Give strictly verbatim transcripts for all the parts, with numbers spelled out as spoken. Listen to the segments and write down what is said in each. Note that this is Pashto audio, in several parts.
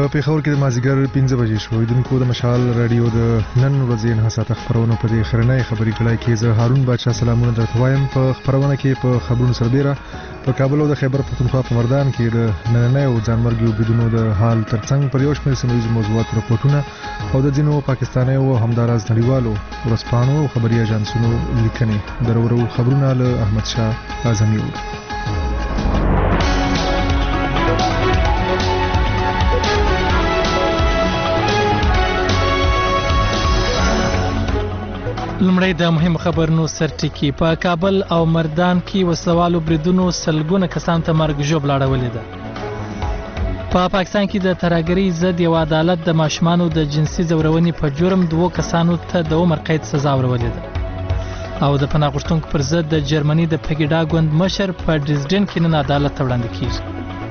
پېښور کې د مازدیګر پنځه بجې شو. اوریدونکو د مشال رادیو د نن ورځې انحصارات خبرونه په دې خرنۍ خبري کړای کې زه هارون بادشاه سلامونه درته وایم. په خبرونه کې په خبرونو سربېره په کابل او د خیبر پختونخوا په مردان کې د نننیو ځانمرګي بدونو د حال ترڅنګ پر یو شمېر سیمه ییزو موضوعاتو رپورټونه او د ځینو پاکستانیو او همداراز نړیوالو ورځپاڼو او خبري اژانسونو لیکنې درورو خبرونه له احمد شاه اعظمي. لمړی د مهم خبرونو سرټکی. په کابل او مردان کې وسلوالو بریدونو سلګونه کسان ته مرګ ژوبله اړولې ده. په پا پاکستان کې د ترهګرۍ ضد یو عدالت د ماشومانو د جنسي ځورونې په جرم دوو کسانو ته د عمر قید سزا ورولې ده. او د پناه غوښتونکو پر ضد د جرمني د پګیډا ګوند مشر په ډریزډن کې نن عدالت ته وړاندې کیږي.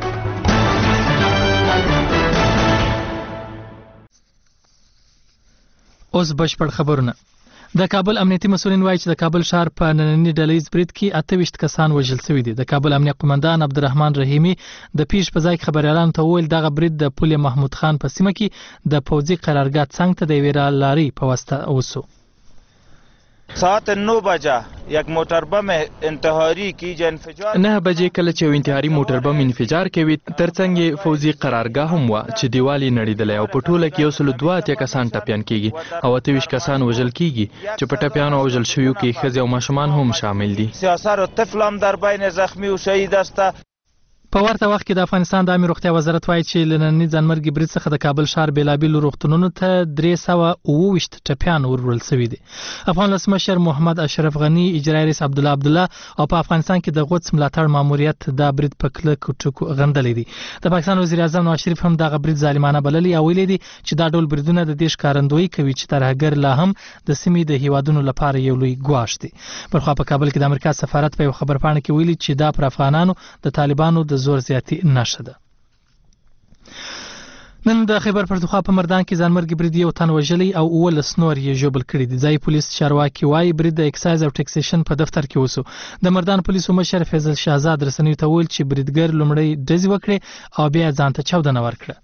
اوس بشپړ خبرونه. د کابل امنیتي مسؤلین وایي چې د کابل ښار په نننی ډلهیز برید کې اته ویشت کسان وژل شوي دي. د کابل امنیه قومندان عبدالرحمن رحیمي د پیښې په ځای کې خبریالانو ته وویل دغه برید د پل محمود خان په سیمه کې د پوځي قرارګاه څنګ ته د یوې لارۍ په واسطه وسو. ساعت نو بجه یک موټر بم انتحاری کی انفجار نه بجې کله چې انتحاري موټر بم انفجار کوي ترڅنګ فوزي قرارګاه هم و چې دیوالي نړیدلې او په ټوله کې یو سل دوه اتیا کسان ټپیان کیږي او اته ویشت کسان وژل کیږي چې په ټپیانو او وژل شویو کې ښځې او ماشومان هم شامل دي. سیاسر و طفل هم در بین زخمی و شهید است. په ورته وخت کې د افغانستان د عامه روغتیا وزارت وایي چې له ننني ځانمرګي برید څخه د کابل ښار بېلابېلو روغتونونو ته درې سوه اووه ویشت ټپیان وروړل شوي دي. افغان ولسمشر محمد اشرف غني، اجرایي رئیس عبدالله عبدالله او په افغانستان کې د غوڅ ملاتړ ماموریت دا برید په کلکو ټکو غندلی دی. د پاکستان وزیر اعظم نواز شریف هم دغه برید ظالمانه بللی او ویلي دي چې دا ډول بریدونه د دې ښکارندویي کوي چې ترهګر لا هم د سیمې د هیوادونو لپاره یو لوی ګواښ دی. بلخوا په کابل کې د امریکا سفارت په یو خبرپاڼه کې ویلي چې دا پر افغانانو د طالبانو د زور زیاتي نشه ده. نن د خیبر پختونخوا په مردان کې ځانمرګي برید یو تن وژلی او اوولس نور یې ژوبل کړي دي. ځایي پولیس چارواکي وایي برید د اکسایز او ټکسیشن په دفتر کې وسو. د مردان پولیسو مشر فیضل شهزاد رسنیو ته وویل چې بریدګر لومړی ډزې وکړې او بیا ځان ته چاودنه ورکړه.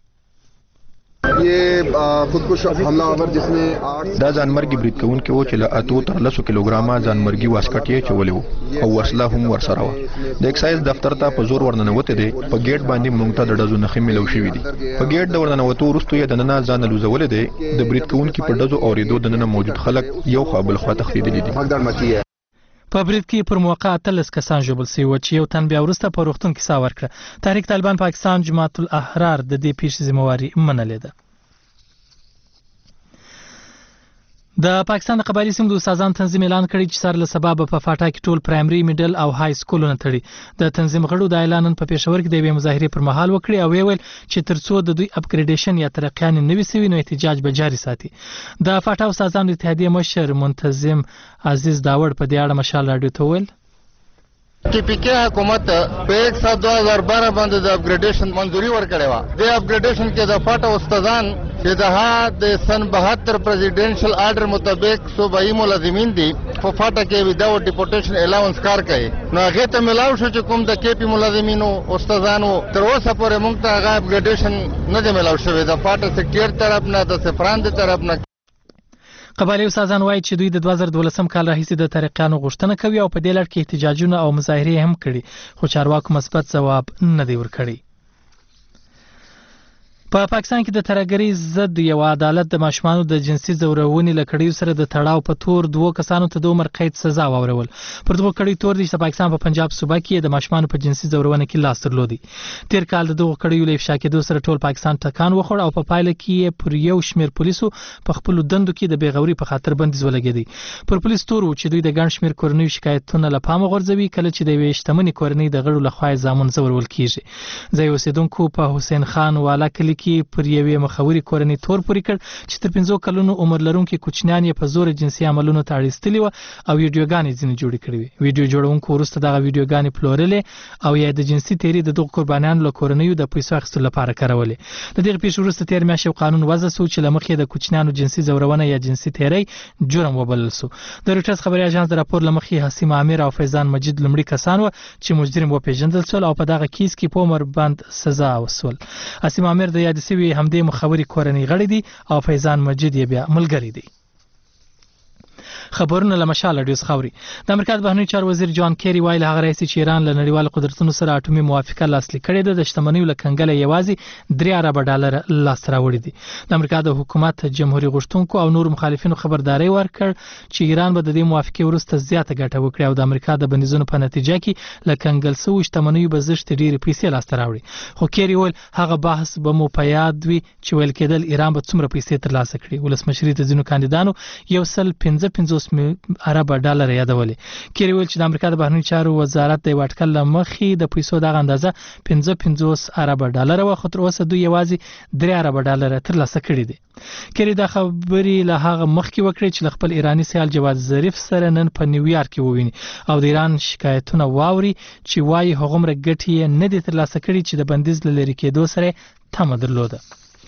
دا ځانمرګي برید کوونکی و چې له اتو تر لسو کیلوګرامه ځانمرګي واسکټ یې چولی و او وسله هم ورسره وه. د اکسایز دفتر ته په زور ورننوتی دی. په ګیټ باندې موږ ته د ډزو نښې میلو شوي دي. په ګیټ د ورننوتو وروستو یې دننه ځان الوزولی دی. د برید کوونکي په ډزو اورېدو دننه موجود خلک یو خوا بل خوا تښتېدلي دي. په برید کې پر موقع اتلس کسان ژوبل شوي وو چې یو تن بیا وروسته په روغتون کې ساه ورکړه. تحریک طالبان پاکستان جماعت الاحرار د دې پیښې ذمهواري منلې ده. د پاکستان د قبایلي سیمو د استادانو تنظیم اعلان کړی چې سر له سبا به په فاټا کې ټول پرایمري میډل او های سکولونه تړي. د تنظیم غړو د اعلان په پېښور کې د یوې مظاهرې پر مهال وکړي او ویل چې ترڅو د دوی اپګریډیشن یا ترقیان نه وي سوي نو احتجاج به جاري ساتي. د فاټا استادانو اتحادیې مشر منتظم عزیز داوړ په دې اړه مشال راډیو ته ویل ټي پی کې حکومت په یک سات دو هزار بارہ باندې د اپګریډیشن منځوري ورکړې وه. د اپګریډیشن کې د فاټا استادان چې د د سن بهتر پریزیډنشل آرډر مطابق صوبایي ملازمین دي په فاټا کې وداوټ ډیپورټیشن الاونس کار کوي نو هغې ته ملاو شو چې کوم د کې پي ملازمینو استادانو تر اوسه پورې موږ ته هغه اپګریډیشن نه دی ملاو شوی. د فاټا سیکټر طرف نه د سفران د طرف نه. قبایلي استادان وایي چې دوی د دوه زره دولسم کال راهیسې د ترقیانو غوښتنه کوي او په دې لړ کې احتجاجونه او مظاهرې هم کړي خو چارواکو مثبت ځواب نه دی ورکړی. په پاکستان کې د ترهګرۍ ضد یو عدالت د ماشومانو د جنسي ځورونې له کړیو سره د تړاو په تور دوو کسانو ته د عمر قید سزا واورول. پر دوه کړیو تور دي چې د پاکستان په پنجاب صوبه کې د ماشومانو په جنسي ځورونه کې لاس درلودي. تیر کال د دغو کړیو له افشا کېدو سره ټول پاکستان ټکان وخوړ او په پایله کې یې پر یو شمېر پولیسو په خپلو دندو کې د بېغوري په خاطر بندیز ولګېدی. پر پولیس تور و چې دوی د ګڼ شمېر کورنیو شکایتونه له پامه غورځوي کله چې د یوې شتمنې کورنۍ د غړو لخوا یې زامن ځورول کېږي. ځایي اوسېدونکو په حسین خان والا کلي کې پر یوې مخوري کورنۍ تور پورې کړ چې تر پنځو کلونو عمر لرونکي کوچنیان یې په زور جنسي عملونو ته اړ وو او ویډیوګانې ځینې جوړې کړې وې. ویډیو جوړونکو وروسته دغه ویډیوګانې پلورلې او یا د جنسي تیري د دغو قربانیانو له کورنیو د پیسو اخیستلو لپاره کارولې. د دغې پیښې وروسته تېر میاشت یو قانون وضع شو چې له مخې د کوچنیانو جنسي ځورونه یا جنسي تیری جرم وبلل شو. د رویټرز خبري اژانس د راپور له مخې حسیم عامر او فیضان مجید لومړي کسان وو چې مجرم وپېژندل شول او په دغه کیس کې په عمر بند سزا وسول. حسیم عامر د یاد سوي همدې مخوري کورنۍ غړي دي او فیضان مجید یې بیا ملګری دی. خبرونه له مشال اډیوس خوري. د امریکا د بهرنیو چارو وزیر جان کیری وایي هغه رئیس چې ایران له نړیوالو قدرتونو سره اټومي موافقه لاسلیک کړې ده د شتمنیو له کنګله یوازې درې اربه ډالر لاس راوړي دي. د امریکا د حکومت جمهوریت غوښتونکو او نور مخالفینو خبرداري ورکړ چې ایران به د دې موافقه وروسته زیاته ګټه وکړي او د امریکا د بندیزونو په نتیجه کې له کنګل شویو شتمنیو به زښت ډېرې پیسې لاس راوړي. خو کیری ویل هغه بحث به مو په یاد وي چې ویل کېدل ایران به څومره پیسې ترلاسه کړي. ولسمشري ته ځینو کاندیدانو یو سل پنځه پنځوس اربه ډالر یادولې. کیری ویل چې د امریکا د بهرنیو چارو وزارت د واټکل لمخې د پیسو دغه اندازه پنځه پنځوس اربه ډالر او خو تر اوسه دوی یوازې درې اربه ډالر ترلاسه کړي دي. کیری دا خبرې له هغه مخکې وکړي چې خپل ایرانی سیال جواد ظریف سره نن په نیویارک کې وویني او د ایران شکایتونه واوري چې وایي هغومره ګټې نه دي ترلاسه کړي چې د بندیز له لرې کېدو سره تمه درلوده.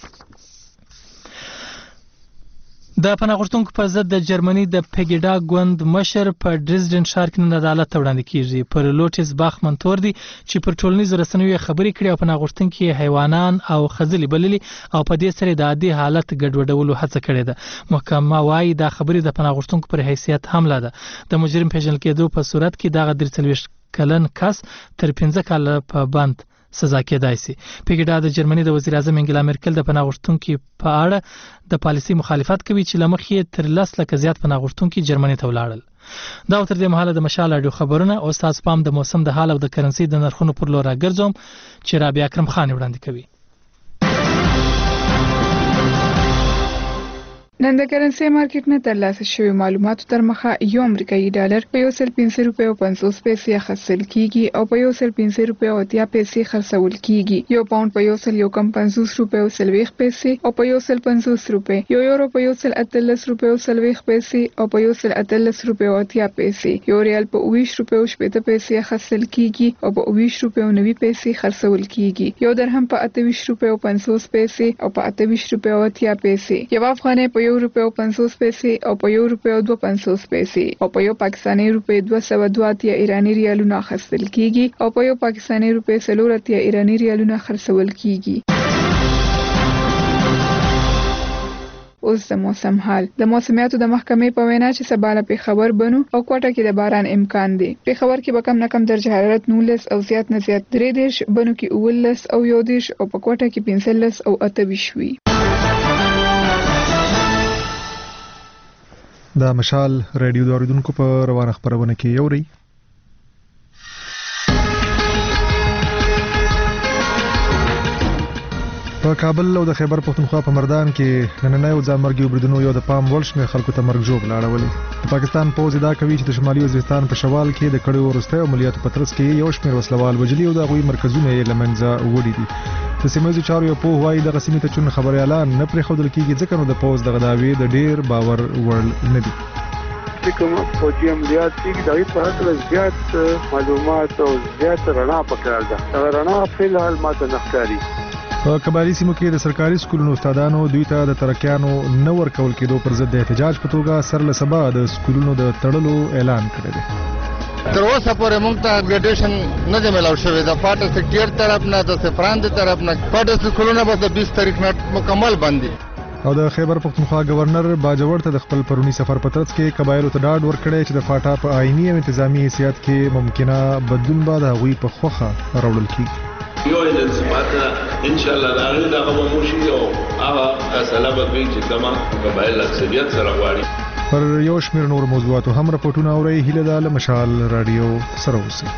د پناه غوښتونکو په ضد د جرمني د پګیډا ګوند مشر په ډریزډن ښار کې نن عدالت ته وړاندې کیږي. پر لوټس باخ منتور دي چې پر ټولنیزو رسنیو خبرې کړې او پناه غوښتونکي حیوانان او خزلي بللي او په دې سره د عادي حالت ګډوډولو هڅه کړې ده. محکمه وايي دا خبرې د پناه غوښتونکو پر حیثیت حمله ده. د مجرم پیژندل کېدو په صورت کې دغه درې څلوېښت کلن کس تر پنځه کاله په بند سزا کېدای شي. پګیډا د جرمني د وزیر اعظم انګلا مرکل د پناه غوښتونکو په اړه د پالیسي مخالفت کوي چې لمخې تر لس لکه زیات پناه غوښتونکو جرمني ته ولاړل. دا تر دې مهاله د مشال اډیو خبرونه او استاد پام د موسم د حال او د کرنسي د نرخونو پر لور راګرځوم چې رابعه اکرم خان وړاندې کوي. نن د کرنسي مارکیټ نه ترلاسه شوی معلوماتو تر مخه یو امریکایي ډالر په یو سل پنځه روپیو پنځوس پیسې اخیستل کیږي او په یو سل پنځه روپیو اتیا پیسې خرڅول کیږي. یو پاوند په یو سل یو کم پنځوس روپیو سلويخ پیسې او په یو سل پنځوس روپۍ. یو یورو په یو سل اتلس روپیو سلويخ پیسې او په یو سل اتلس روپیو اتیا پیسې. یو ریال په اوویشت روپیو شپېته پیسې اخیستل کیږي او په اوویشت روپیو نوي پیسې خرڅول کیږي. یو درهم په اته ویشت روپیو پنځوس پیسې او په اته ویشت روپیو اتیا پیسې. یو افغانۍ په یو روپیو پنځوس پیسې او په یو روپیو دوه پنځوس پیسې او په یو پاکستاني روپۍ دوه سوه دوه اتیا ایرانی ریالونه اخیستل کیږي او په یو پاکستاني روپۍ څلور اتیا ایرانی ریالونه خرڅول کیږي. اوس د موسم حال. د موسمیاتو د محکمې په وینا چې سبا له پېښور بنو او کوټه کې د باران امکان دی. پېښور کې به کم نه کم درجه حرارت نولس او زیات نه زیات درې دېرش، بنو کې اوولس او یو دېرش او په کوټه کې پنځلس او اته ویشت وي. د مشال رادیو د اوریدونکو په روانه خبرونه کې یوري. په کابل او د خیبر پښتونخوا په مردان کې نننۍ او ځانمرګي بریدونو یو د پام وړ شمېر خلکو ته مرګ ژوبل اړولې. د پاکستان پوځ ادعا کوي چې د شمالي وزیرستان په شوال کې د کړیو وروستیو عملیاتو په ترڅ کې یو شمېر وسلوال وژلي او د هغوی مرکزونه یې له منځه وړي دي. د سیمه ییزو چارو یو پوه وایي دغه سیمې ته چون خبري اعلان نه پرېښودل کېږي ځکه نو د پوځ دغه دعوې د ډېر باور وړ نه دي. کوم فوجي عملیات چې د هغې په هکله زیات معلومات او زیات رڼا پکار ده. هغه رڼا فلحال ماته نه ښکاري. په کبالي سیمو کې د سرکاري سکولونو استادانو دوی ته د ترکیانو نه ورکول کېدو پر ضد د احتجاج په توګه سر له سبا د سکولونو د تړلو اعلان کړی دی. تر اوسه پورې موږ ته اپګریډیشن نه دی میلاو شوی د پاټه سیکټر طرف نه د سفران د طرف نه. پاټه سکولونه به د بیست تاریخ نه مکمل بند دي. او د خیبر پښتونخوا گورنر باجوړ ته د خپل پرونی سفر په ترڅ کې قبایلو ته ډاډ ورکړی چې د فاټا په آئینی او انتظامی حیثیت کې ممکنه بدلون به د هغوی په خوښه راوړل کېږي. یو د سماته ان شاء الله راغلی دا به موشي او هغه فیصله به کوي چې کومه قبایل اکثریت سره غواړي. پر یو شمېر نور موضوعاتو هم راپورټونه اورئ. هیله ده له مشال راډیو سره اوسئ.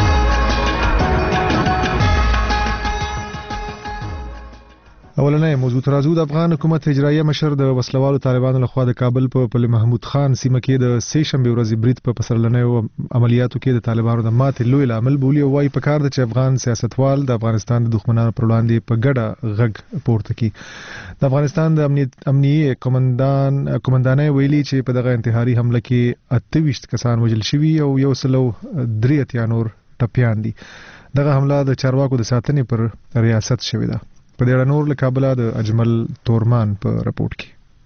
اولنۍ موضوع ترازو د افغان حکومت اجرایه مشر د وسلوالو طالبانو لخوا د کابل په پل محمود خان سیمه کې د سه شنبه ورځې برید په پسرلنیو عملیاتو کې د طالبانو د ماتې لوی لامل بولي او وايي پکار د چې افغان سیاستوال د افغانستان د دښمنانو پر وړاندې په ګډه غږ پورته کړي. د افغانستان د امنیتي قومندان قومندانۍ ویلي چې په دغه انتحاري حمله کې اته ویشت کسان وژل شوي او یو سلو درې اتیا نور ټپیان دي. دغه حمله د چارواکو د ساتنې پر ریاست شوې ده. په دې اړه نور له کابل د اجمل تورمان په راپورټ کې.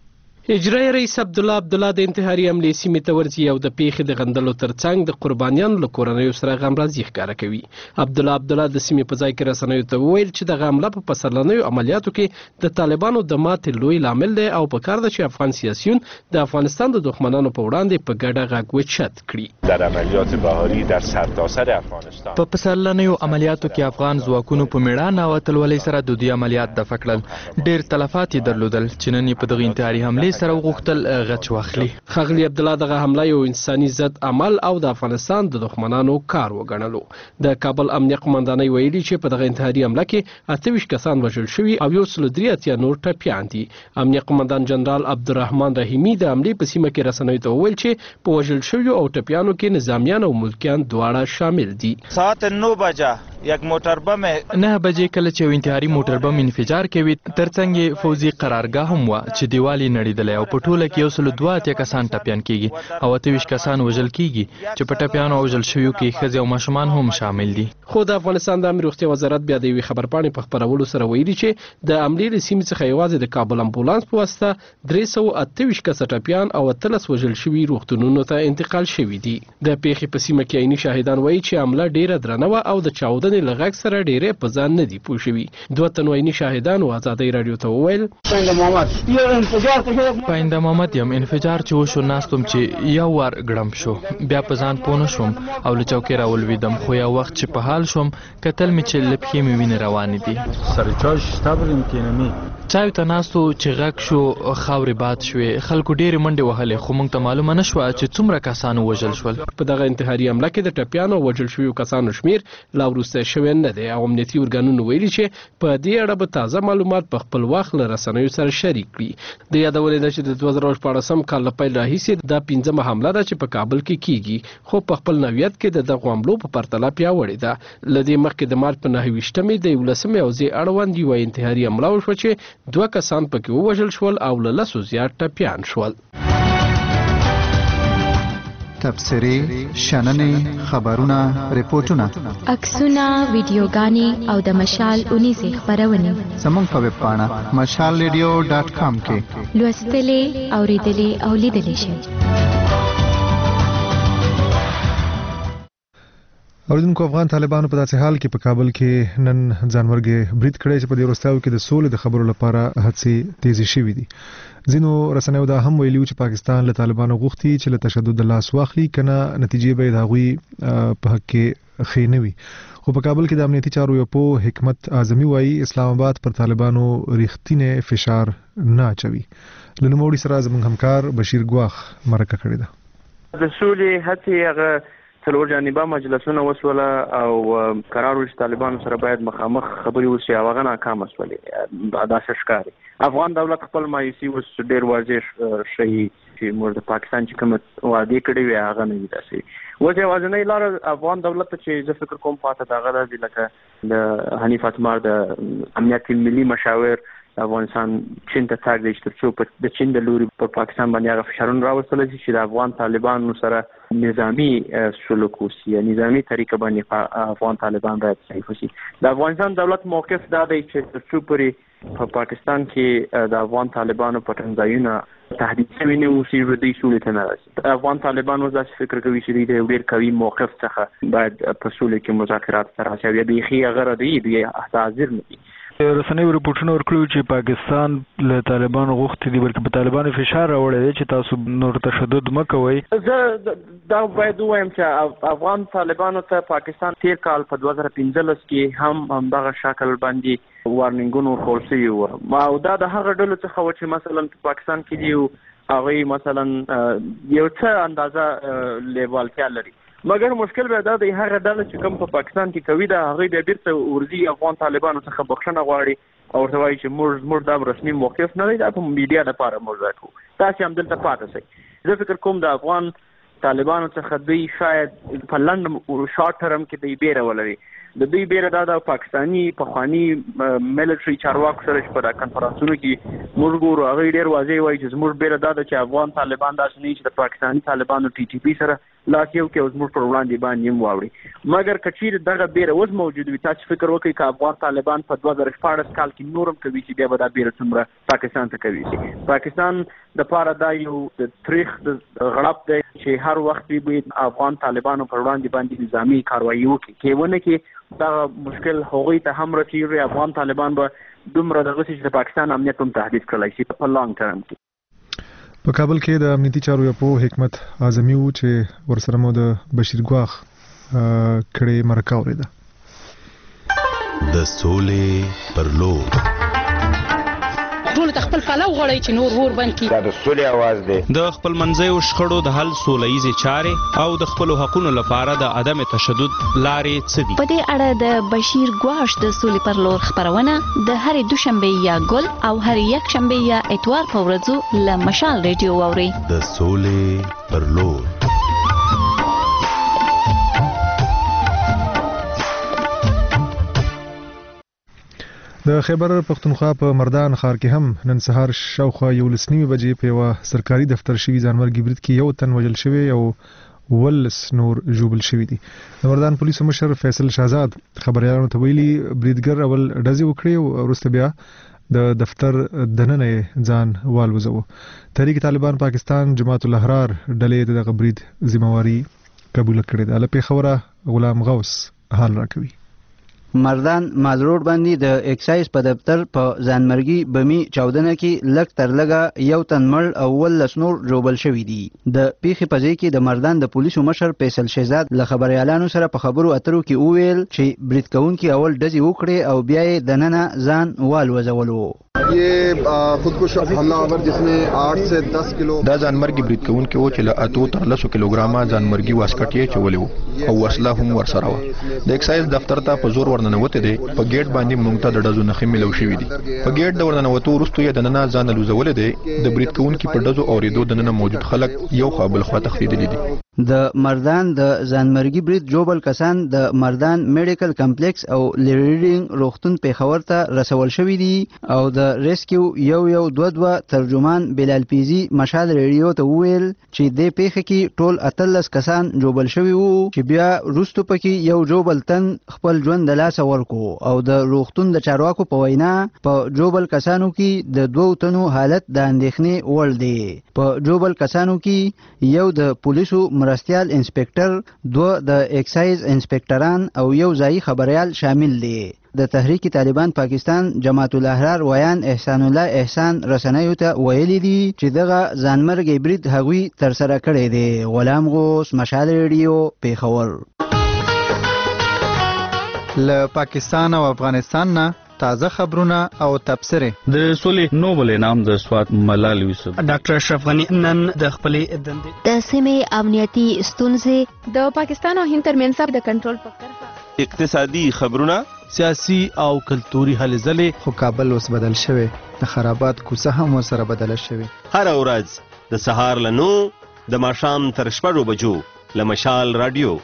اجرایي رئیس عبدالله عبدالله د انتحاري حملې سیمې ته ورځي او د پیښې د غندلو ترڅنګ د قربانیانو له کورنیو سره غمرازي ښکاره کوي. عبدالله عبدالله د سیمې په ځای کې رسنیو ته وویل چې دغه حمله په پسرلنیو عملیاتو کې د طالبانو د ماتې لوی لامل دی او پکار ده چې افغان سیاسیون د افغانستان د دښمنانو په وړاندې په ګډه غږ اوچت کړي. در عملیات بهاري در سرتاسر افغانستان په پسرلنیو عملیاتو کې افغان ځواکونو په میړانه او اتلولۍ سره د دوی عملیات دفع کړل. ډېر تلفات یې درلودل چې نن یې په دغه انتحاري حملې سره وغوښتل غچ واخلي. ښاغلي عبدالله دغه حمله یو انساني ضد عمل او د افغانستان د دښمنانو کار وګڼلو. د کابل امنیه قمندانۍ ویلي چې په دغه انتحاري حمله کې اته ویشت کسان وژل شوي او یو سل درې اتیا نور ټپیان دي. امنیه قمندان جنرال عبدالرحمن رحیمي د حملې په سیمه کې رسنیو ته وویل چې په وژل شویو او ټپیانو کې نظامیان او ملکیان دواړه شامل دي. ساعت نه بجه یک موټر بم نه بجې کله چې یو انتحاري موټر بم انفجار کوي ترڅنګ یې فوزي قرارګاه هم وه چې دیوال یې نړېدلی او په ټوله کې یو سل دوه اتیا کسان ټپیان کیږي او اته ویشت کسان وژل کیږي چې په ټپیانو او وژل شویو کې ښځې او ماشومان هم شامل دي. خو د افغانستان د امنیت روغتیا وزارت بیا د یوې خبرپاڼې په خپرولو سره ویلي چې د حملې له سیمې څخه یوازې د کابل امبولانس په واسطه درې سوه اته ویشت کسه ټپیان او اتلس وژل شوي روغتونونو ته انتقال شوي دي. د پیښې په سیمه کې عیني شاهدان وایي چې حمله ډیره درنه وه او د چاودنې له غږ سره ډیرې په ځان نه دي پوه شوي. دوه تنو عیني شاهدانو ازادۍ راډیو ته وویل پاینده محمد یم انفجار چې وشو ناستم چې یو وار ګړم شو بیا په ځان پوه نه شوم او له چوکۍ راولوېدم خو یو وخت چې په حال شوم کتل مې چې له پښې مې وینې روانې دي. سر چای شته بریم کینمي چایو ته ناستو چې غږ شو خاورې باد شوې خلکو ډېرې منډې وهلې خو موږ ته معلومه نه شوه چې څومره کسانو وژل شول. په دغه انتحاري حمله کې د ټپیانو او وژل شویو کسانو شمیر لا وروسته شوی نه دی او امنیتي ارګانونو ویلي چې په دې اړه به تازه معلومات په خپل وخت له رسنیو سره شریک کړي. د یادولې ده چې د دوه زره شپاړسم کال له پیل راهیسې دا پنځمه حمله ده چې په کابل کې کیږي خو په خپل نوعیت کې د دغو حملو په پرتله پیاوړې ده. له دې مخکې د مارچ په نهه ویشتمې د یولسمې حوزې اړوند یوه انتحاري حمله وشوه چې دوه کسان پکې ووژل شول او له لسو زیات ټپیان شول. تبصرې، شننې، خبرونه، ریپورتونه، عکسونه، ویډیوګانې او د مشال اونیزې خپرونې زموږ په ویب پاڼه مشال ریډیو ډاټ کام کې لوستلې، اورېدلې او لیدلې شئ. اوریدونکو افغان طالبانو په داسې حال کې په کابل کې نن ځانمرګي برید کړی چې په دې وروستیو کې د سولې د خبرو لپاره هڅې تیزې شوې دي. ځینو رسنیو دا هم ویلي چې پاکستان له طالبانو غوښتي چې له تشدد لاس واخلي کنه نتیجې به د هغوی په حق کې ښې نه وي. خو په کابل کې د امنیتي چارو یو پوه حکمت اعظمي وایي اسلام آباد پر طالبانو ریښتینی فشار نه اچوي. له نوموړي سره زموږ همکار بشیر ګواخ مرکه کړې ده. د سولې هڅې هغه څلور جانبه مجلسونه وسوله او قرار و چې طالبانو سره باید مخامخ خبرې وشي او هغه ناکامه شولې. داسې ښکاري افغان دولت خپل مایوسي اوس ډېر واضح ښیي چې موږ د پاکستان چې کومه وعدې کړې وې هغه نه دي داسې. اوس یوازینۍ لاره افغان دولت ته چې زه فکر کوم پاته د هغه ده لکه د حنیف اتمر د امنیت ملي مشاور افغانستان چین ته تګ دی چې تر څو د چین د لوري پر پاکستان باندې هغه فشارونه راوستل شي چې د افغان طالبانو سره نظامی سلوک وشي، نظامی طریقه باندې افغان طالبان باید صحیح وشي. د افغانستان دولت موقف دا دی چې تر څو پورې په پاکستان کې د افغان طالبانو پټنځایونه تهدید شوي نه وشي دوی سولې ته نه راسي. افغان طالبان اوس داسې فکر کوي چې دوی د یو ډېر قوي موقف څخه باید په سولې کې مذاکرات ته راسي او یا بیخي هغه ردوي دوی حاضر نه دي. رسنیو ریپورټونه ورکړي چې پاکستان له طالبانو غوښتي دي بلکې په طالبانو فشار راوړی دی چې تاسو نور تشدد مه کوئ. زه دا باید ووایم چې افغان طالبانو ته پاکستان تیر کال په دوه زره پنځلس کې هم همدغه شکل باندې وارنینګونه ورکول شوي وو او دا د هغه ډلو څخه و چې مثلا په پاکستان کې دي هغوی مثلا یو څه اندازه لیوالتیا لري مګر مشکل به دا دی هغه ډله چې کوم په پاکستان کې کوي دا هغوی بیا بیرته ورځي افغان طالبانو څخه بخښنه غواړي او ورته وایي چې موږ موږ دا رسمي موقف نه دی دا په میډیا دپاره موږ دا کوو تاسې همدلته پاتې شئ. زه فکر کوم د افغان طالبانو څخه دوی شاید په لنډ شارټ ټرم کې دوی بیره ولري. د دوی بیره دا د پاکستاني پخواني ملټري چارواکو سره چې په دا کنفرانسونو کې موږ ګورو هغوی ډېر واضح وایي چې زموږ بیره دا ده چې افغان طالبان داسې نه وي چې د پاکستاني طالبانو ټي ټي پي سره لاس یو کې زموږ پر وړاندې باندې هم واوړي مګر کچیر دغه بیره اوس موجود وي تاسو فکر وکړئ چې افغان طالبان په دوه زره شپاړس کال کې نورم کوي چې بیا به دا بیره څومره پاکستان ته کوي پاکستان د پاره دا یو د تاریخ د غړپ دی چې هر وخت به افغان طالبانو پر وړاندې باندې نظامی کاروایی وکړي کې ونه کې دا مشکل هغوی ته هم رسیږي افغان طالبان به دومره دغه چې د پاکستان امنیت هم تهدید کړلی شي په لانګ ټرم کې په کابل کې د امنیتي چارو یو په حکمت اعظمي و چې ورسره مو د بشیر ګواخ کړي مرکه اوریده د سولې پر لور ټول خپل پلو غړی چې نور ور بند کی دا د سولې आवाज دی د خپل منځیو شخړو د حل سولهیزې چارې او د خپل حقوقو لپاره د عدم تشدد لارې څه دي په دې اړه د بشیر ګواش د سولې پر لور خبرونه د هرې دوشنبه یا ګل او هرې یک شنبه یا اتوار په ورځو له مشال ریډیو واوري د سولې پر لور د خیبر پختونخوا په مردان ښار کې هم نن سهار شاوخوا یولس نیمې بجې په یوه سرکاري دفتر شوي ځانمرګي برید کې یو تن وژل شوی او ولس نور ژوبل شوي دي د مردان پولیسو مشر فیصل شهزاد خبریالانو ته ویلي بریدګر اول ډزې وکړې او وروسته بیا د دفتر دننه ځان والوزو تحریک طالبان پاکستان جماعت الاحرار ډلې دغه برید ذمہواری قبول کړې ده له پیښوره غلام غوث حال راکوي مردان مال روډ باندې د ایکسایز په دفتر په ځانمرګي بمی چاودنه کې لک تر لګه یو تن مړ او ولس نور جوړبل شوی دي د پیښې په ځای کې د مردان د پولیسو مشر فیصل شهزاد له خبريالانو سره په خبرو اترو کې وویل چې برید کوونکي اول ډزې وکړي او بیا یې دننه ځان والوزولو یہ خودکش حملہ آور جس میں آٹھ سے دس کلو دا ځانمرګي برید کوونکي و چې له اتو تر لسو کیلوګرامه ځانمرګي واسکټ یې چولې وو او وسله هم ورسره وه د ایکسایز دفتر ته په زور ورننوتې دی په ګیټ باندې موږ ته د ډزو نښې میلو شوي دي په ګیټ د ورننوتو وروسته یې دننه ځان الوزولی دی د برید کوونکي په ډزو اورېدو دننه موجود خلک یو خوا بل خوا تښتېدلي دي د مردان د ځانمرګي برید جوبل کسان د مردان میډیکل کمپلیکس او لیډینګ روغتون پیښور ته رسول شوي دي او د ریسکیو یو یو دوه دوه ترجمان بلال پیزي مشال ریډیو ته وویل چې دې پیښه کې ټول اتلس کسان جوبل شوي وو چې بیا وروسته پکې یو جوبل تن خپل ژوند د لاسه ورکو او د روغتون د چارواکو په وینا په جوبل کسانو کې د دوو تنو حالت د اندېښنې وړ دی په جوبل کسانو کې یو د پولیسو مرستیال انسپکټر دوه د ایکسایز انسپکټران او یو ځایي خبريال شامل دي د تحریک طالبان پاکستان جماعت الاحرار ویان احسان الله احسان رسنیو ته ویلي دي چې دغه ځانمرګي برید هغوی تر سره کړی دی غلام غوث مشال ریډیو پیښور له پاکستان او افغانستان نه تازه خبرونه او تبصره د سولې نوبل انعام د سوات ملال یوسف ډاکټر اشرف غنی نن د خپلې دندې د سیمې امنیتي ستونزې د پاکستان او هند ترمنځ د کنټرول په طرف اقتصادي خبرونه سیاسي او کلتوري هلې ځلې خو کابل اوس بدل شوی د خرابات کوڅه هم ورسره بدله شوی هر ورځ د سهار له نو د ماښام تر شپږو بجو له مشال رادیو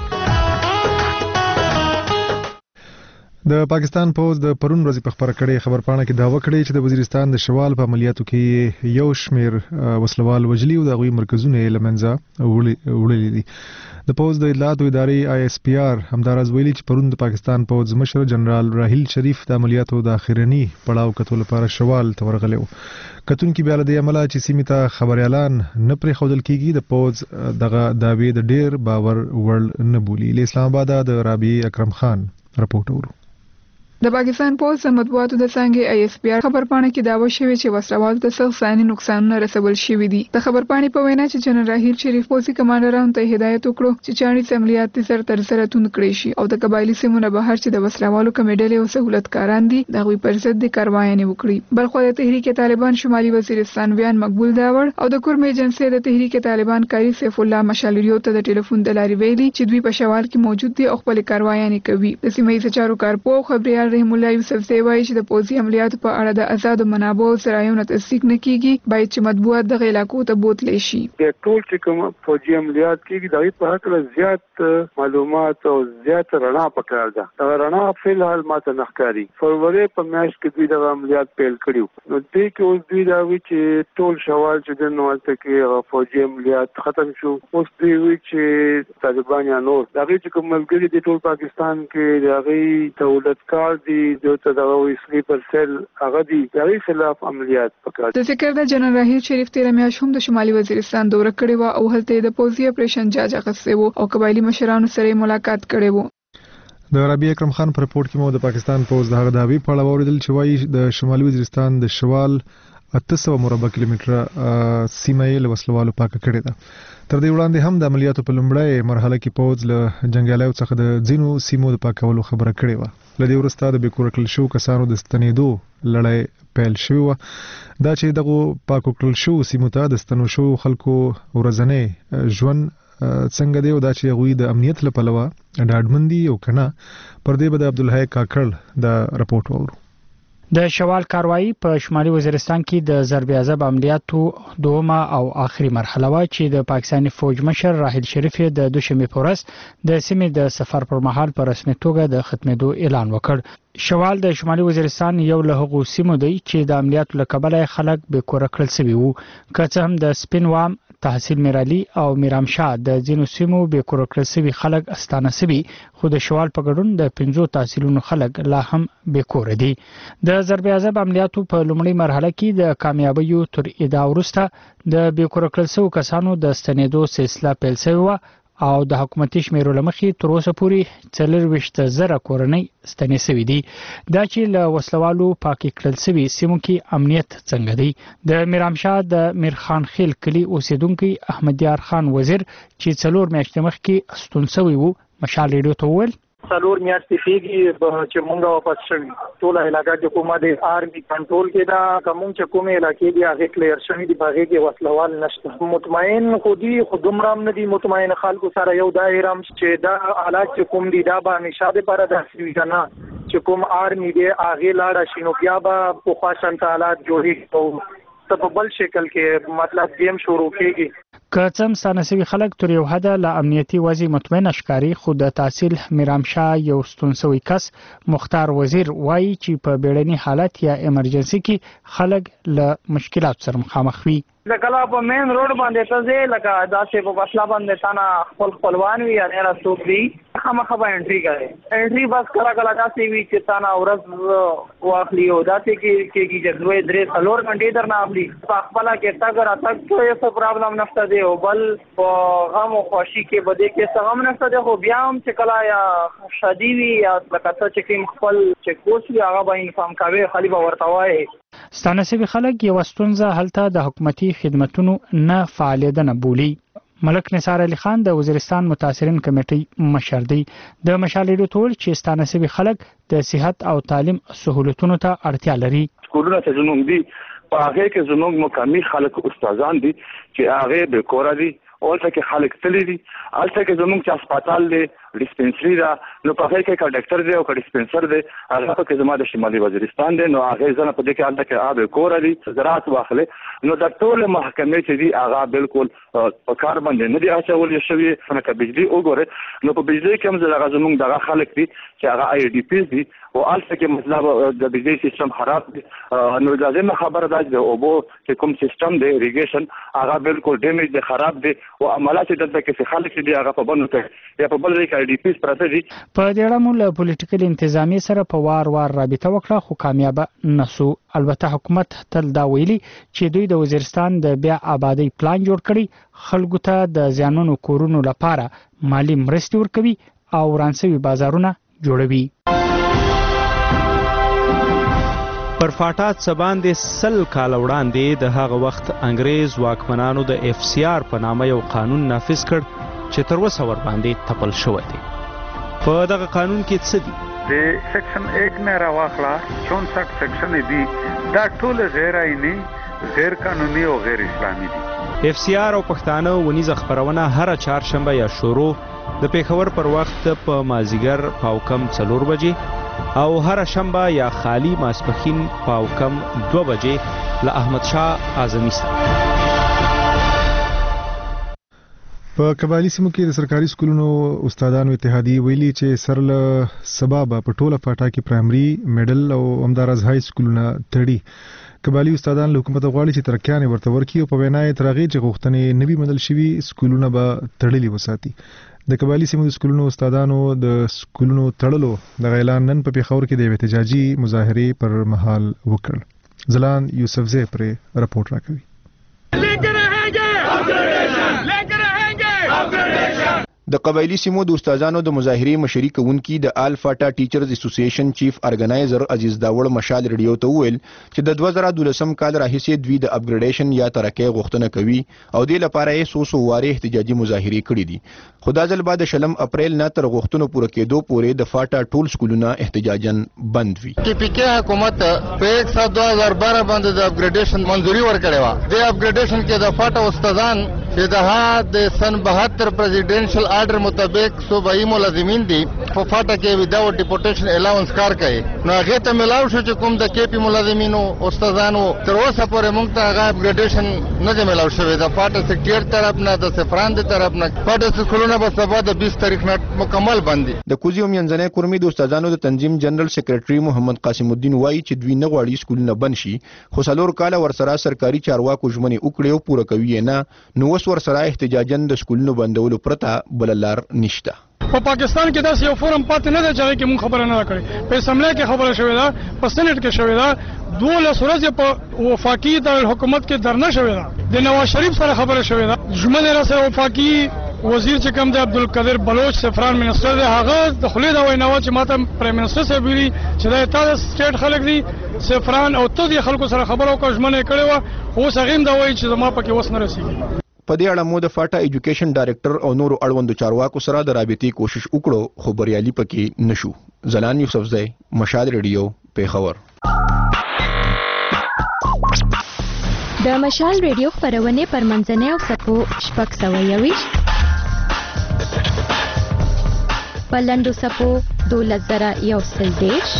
د پاکستان پوز د پرون ورځې په خبره کړې خبرپاڼه کې داوا کړې چې د وزیرستان د شوال په عملیاتو کې یو شمیر وسلوال وجلي او د هغوی مرکزونه یې له منځه وړلي دي د پوز د اطلاعاتو ادارې آی اس پی آر همداراز ویلي چې پرون د پاکستان پوز مشر جنرال راحیل شریف د عملیاتو د اخرنی پړاو کتو لپاره شوال ته ورغلی و کتونکي بیا له دې امله چې سیمې ته خبریالان نه پرېښودل کېږي د پوز دغه دعوې د ډېر باور وړ نه بولي له اسلام آباده د رابعې اکرم خان رپورټ اورو د پاکستان پوز د مطبوعاتو د څنګه آی اس پی آر خبرپاڼه کې داوا شوی چې وسلوال ته سخت ځاني نقصانونه رسول شوي دي د خبرپاڼې په وینا چې جنرال راحیل شریف پوزي کمانډرانو ته هدایت وکړو چې چاڼي عملیات زر تر سره توند کړي شي او د قبایلی سیمونو بهر چې د وسلوالو کمیډلې او سہولتکاران دي د غوي پر ضد د کاروایانه وکړي بلخو د تحریک طالبان شمالي وزیرستان بیان مقبول داور او د کورم ایجنسی د تحریک طالبان کاری سیف الله مشالریو ته د ټلیفون د لارې ویلي چې دوی په شوال کې موجود دي او خپل کاروایانه کوي د سیمې چارو کارپو خبريال جنرال رحیم الله یوسفزی وایي چې د پوځي عملیاتو په اړه د آزادو منابعو سرایونه تصدیق نه کیږي، باید چې مطبوعات دغه علاقو ته بوتلی شي. د ټول چې کوم پوځي عملیات کیږي د هغې په هکله زیات معلومات او زیات رڼا پکار ده. دغه رڼا فی الحال ماته نه ښکاري. فروری په میاشت کې دوی دغه عملیات پیل کړي، نو دې کې اوس دوی دا وایي چې ټول شوال چې دی نو هلته کې هغه پوځي عملیات ختم شو. اوس دوی وایي چې طالبان یا نور د هغې چې کوم ملګري دي ټول پاکستان کې د هغې دولتکار دي، دوی ته دغه وایي سلیپر سیل هغه دي، د هغې خلاف عملیات پکار د ذکر ده جنرال راحیل شریف تېره میاشت هم د شمالي وزیرستان دوره کړې وه او هلته یې د پوځي اپریشن جاج اخیستی و او قبایلي مشرانو سره یې ملاقات کړی و. د رابعه اکرم خان په رپورټ کې مو د پاکستان پوز د هغه دعوی په اړه واوریدل چې وایي د شمالي وزیرستان د شوال اته سوه مربع کیلومتره سیمه یې له وسلوالو پاکه کړې ده. تر دې وړاندې هم د عملیاتو په لومړۍ مرحله کې پوز له جنګیالیو څخه د ځینو سیمو د پاکولو خبره کړې وه. له دې وروسته د بې کوره کړل شوو کسانو د ستنېدو لړۍ پیل شوې وه. دا چې دغو پاکو کړل شوو سیمو ته د ستنو شوو خلکو ورځنی ژوند څنګه دی او دا چې هغوی د امنیت له پلوه ډاډمن دي او که نه، پر دې به د عبدالحی کاکړ د رپورټ واورو. د شوال کاروایی په شمالي وزیرستان کې د ضرب عذاب عملیاتو دومه او آخري مرحله وه چې د پاکستاني فوج مشر راحیل شریف د دوشنبې په ورځ د سیمې د سفر پر مهال په رسمي توګه د ختمېدو اعلان وکړ. شوال د شمالي وزیرستان یو له هغو سیمو دی چې د عملیاتو له کبله خلک بې کوره کړل شوي وو، که څه هم د سپین وام، تحصیل میرعلي او میرامشاه د ځینو سیمو بې کوره کړل شوي خلک استانه شوي، خو د شوال په ګډون د پنځو تحصیلونو خلک لا هم بې کوره دي. د ضرب عذاب عملیاتو په لومړۍ مرحله کې د کامیابیو تر ادعا وروسته د بې کوره کړل شوو کسانو د ستنېدو سلسله پیل شوې وه او د حکومتي شمیرو له مخې تر اوسه پورې څلرویشت زره کورنۍ ستنې شوي دي. دا چې له وسلوالو پاکې کړل شوي سیمو کې امنیت څنګه دی؟ د میرامشاه د میرخان خیل کلي اوسیدونکی احمدیار خان وزیر چې څلور میاشتې مخکې ستون شوی و مشال ریډیو ته وویل څلور میاشتې کېږي چې مونږ واپس شوي. ټوله علاقه چې کومه د آرمي کنټرول کې ده، که مونږ چې کومې علاقې دي هغې کلیر شوي دي، په هغې کې وسلوال نشته. مطمئن خو دي، خو دومره هم نه دي مطمئن خلکو سره. یو دا هیرم چې دا حالات چې کوم دي دا به همیشه دپاره داسې وي که نه چې کوم آرمي دی هغې لاړه شي نو بیا به پخوا شانته حالات جوړېږي او ته په بل شکل کې مطلب گیم شروع کېږي. که څه هم ستانه شوي خلک تر یو حده له امنیتي وضع مطمئنه ښکاري، خو د تحصیل میرامشاه یو ستون شوی کس مختار وزیر وایي چې په بیړني حالت یا امرجنسي کې خلک له مشکلاتو سره مخامخ وي. لکه کله په مین روډ باندې ته ځې، لکه داسې په وسله باندې تا نه خپل خپلوان وي یا نه څوک وي، خامخا به انټري کوي. انټري بس کله کله داسې وي چې تا نه ورځ واخلي او داسې کېږي چې دوه درې څلور غنټې در نه اخلي. په خپله کې تګ راتګ کې څه پرابلم نشته دی او بل په غم او خوښي کې به دې کې څه غم نشته دی، خو بیا هم چې کله یا شادي وي یا لکه څه چې کوم خپل چې کوس وي هغه به انفام کوي، خالي به ورته وایي. ستانه شوي خلک یوه ستونزه هلته د حکومتي خدمتونو نه فعالیدنه بولي. ملک نثار علي خان د وزیرستان متاثرین کمیټې مشر دی. د مشال ریډیو ته وویل چې ستانه شوي خلک د صحت او تعلیم سهولتونو ته اړتیا لري. سکولونه چې زموږ دي په هغې کې زموږ مقامي خلک استادان دي چې هغې بې کوره دي، هلته کې خلک تللی دي. هلته کې زموږ چې هسپتال دی، ډسپنسري ده، نو په هغې کې که ډاکټر دی او که ډسپنسر دی، هغه پکې زما د شمالي وزیرستان دی، نو هغې زه نه په دې کې هلته کې هغه بې کوره دي. زراعت واخلې نو د ټولې محکمې چې دي هغه بالکل په کار باندې نه دي اچولې شوي. که بجلي وګورې نو په بجلي کې هم هغه زموږ دغه خلک دي چې هغه آی ډي پیز دي او هلته کې مطلب د بجلي سیستم خراب دی. نو لازمه خبره ده چې د اوبو چې کوم سیستم دی اریګیشن هغه بالکل ډیمیج دی، خراب دی او عمله چې دلته کې خلک دي هغه په بنو کې یا په بل ځای کې آی ډي پیز پراته دي. په دې اړه مو له پولیټیکل انتظامیې سره په وار وار رابطه وکړه، خو کامیابه نه سو. البته حکومت تل دا ویلي چې دوی د وزیرستان د بیا آبادۍ پلان جوړ کړي، خلکو ته د زیانمنو کورونو لپاره مالی مرستې ورکوي او وران شوي بازارونه جوړوي. پر فاټا څه باندې سل کاله وړاندې د هغه وخت انګریز واکمنانو د اف سی آر په نامه یو قانون نافذ کړ چې تر اوسه ورباندې تپل شوی دی. په دغه قانون کې څه دي؟ د سیکشن ایټ نه راواخله چونسټ سیکشن دي، دا ټول غیر آئیني، غیر قانوني او غیر اسلامي دي. اف سی آر او پښتانه ونیزه خبرونه هر چهارشنبه یا شروع د پیښور پر وخت په مازیګر پاوکم څلور بجې او هر شنبه یا خالی ماسپښین پاوکم دوه بجې له احمد شاه اعظمي سره. په قبایلی سیمو کې د سرکاري سکولونو استادانو اتحادیه ویلي چې سر له سبب په ټوله پاټا کې پرایمري میډل او همدارز های سکولونه تړي. قبایلی استادان له حکومت غواړي چې ترکیانې ورته ورکړي او په وینا یې تر هغې چې غوښتنې نوي منل شوي سکولونه به تړلي وساتي. د قبایلی سیمو د سکولونو استادانو د سکولونو تړلو د اعلان نن په پیښور کې د احتجاجي مظاهرې پر مهال وکړ. ځلان یوسفزی پرې رپورټ راکوي. د قبایلی سیمو د استادانو د مظاهرې مشري کوونکي د الفاټا ټیچرز اسوسییشن چیف ارګنایزر عزیز داوړ مشال ریډیو ته وویل چې د دوه زره دولسم کال راهیسې دوی د اپګریډیشن یا ترقۍ غوښتنه کوي او دې لپاره یې څو څو وارې احتجاجي مظاهرې کړې دي. خو دا ځل به د شلم اپریل نه تر غوښتنو پوره کېدو پورې د فاټا ټول سکولونه احتجاجاً بند وي. ټي پي کې حکومت په یک سات دوه هزار بارہ باندې د اپګریډیشن منځوري ورکړې وه. د اپګریډیشن کې د فاټا استادان چې د د سن بهتر پریزیډنشل آرډر مطابق صوبایي ملازمین دي په فاټا کې وداوټ ډیپورټیشن الاونس کار کوي. نو هغه ته ملاو شو چې کوم د کې پی ملازمینو استادانو تر اوسه پورې موږ ته هغه اپګریډیشن نه دی ملاو شوی. د فاټا سیکټر طرف نه د سفران د طرف نه فاټا سکولونه به سبا د بیس تاریخ نه مکمل بندي. د کوزي او منځنۍ کورمې د استادانو د تنظیم جنرال سیکریټري محمد قاسم الدین وایي چې دوی نه غواړي سکولونه بند شي خو څلور کاله ورسره سرکاري چارواکو ژمنې وکړې او پوره کوي نه. نو اوس ورسره احتجاجاً د سکولونو بندولو پرته بل لار نشته. په پاکستان کې داسې یو فورم پاتې نه دی چې هغې کې مونږ خبره نه ده کړې. په اسمبلی کې خبره شوې ده، په سینټ کې شوې ده، دولس ورځې په وفاقي دارالحکومت کې درنه شوې ده. د نواز شریف سره خبره شوې ده. ژمنې راسره وفاقي وزیر چې کوم دی عبدالقادر بلوچ سفران منسټر دی، هغه د خولې دا وینا وه چې ما ته پرایم منسټر صاحب ویلي چې دا تا د سټیټ خلک دي سفران او ته دې خلکو سره خبره وکړه، ژمنه یې کړې وه. اوس هغې هم دا وایي چې زما پکې وس نه رسېږي. په دې اړه مو د فاټا ایجوکیشن ډایرکټر او نورو اړوندو چارواکو سره د رابطې کوشش وکړو خو بریالي پکې نشو. ځلان یوسفزی، مشال ریډیو، پیښور. د مشال ریډیو خپرونې پر منځنۍ او سپو شپږ سوه یویشت، په لنډو سپو دولس زره یو سل دېرش،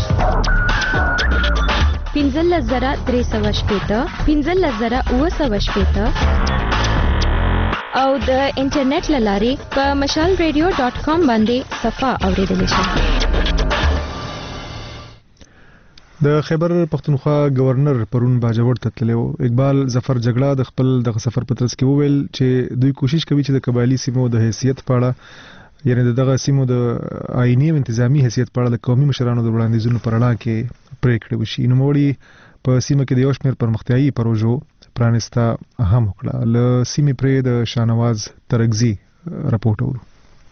پنځلس زره درې سوه شپېته، پنځلس زره اووه سوه شپېته او د انټرنیټ له لارې په مشال ریډیو ډاټ کام باندې صفحه اوریدلی شئ. د خیبر پختونخوا گورنر پرون باجوړ ته تللی و. اقبال ظفر جګړه د خپل دغه سفر په ترڅ کې وویل چې دوی کوشش کوي چې د قبایلي سیمو د حیثیت په اړه یعنی دغه سیمو د آئینی او انتظامی حیثیت په اړه د قومي مشرانو د وړاندیزونو پر اړه کې پریکړه وشي. نوموړي په سیمه کې د یو شمېر پرمختیایي پروژو پرانستا هم وکړه. له سیمې پرې د شاهنواز ترکزي رپورټ اورو.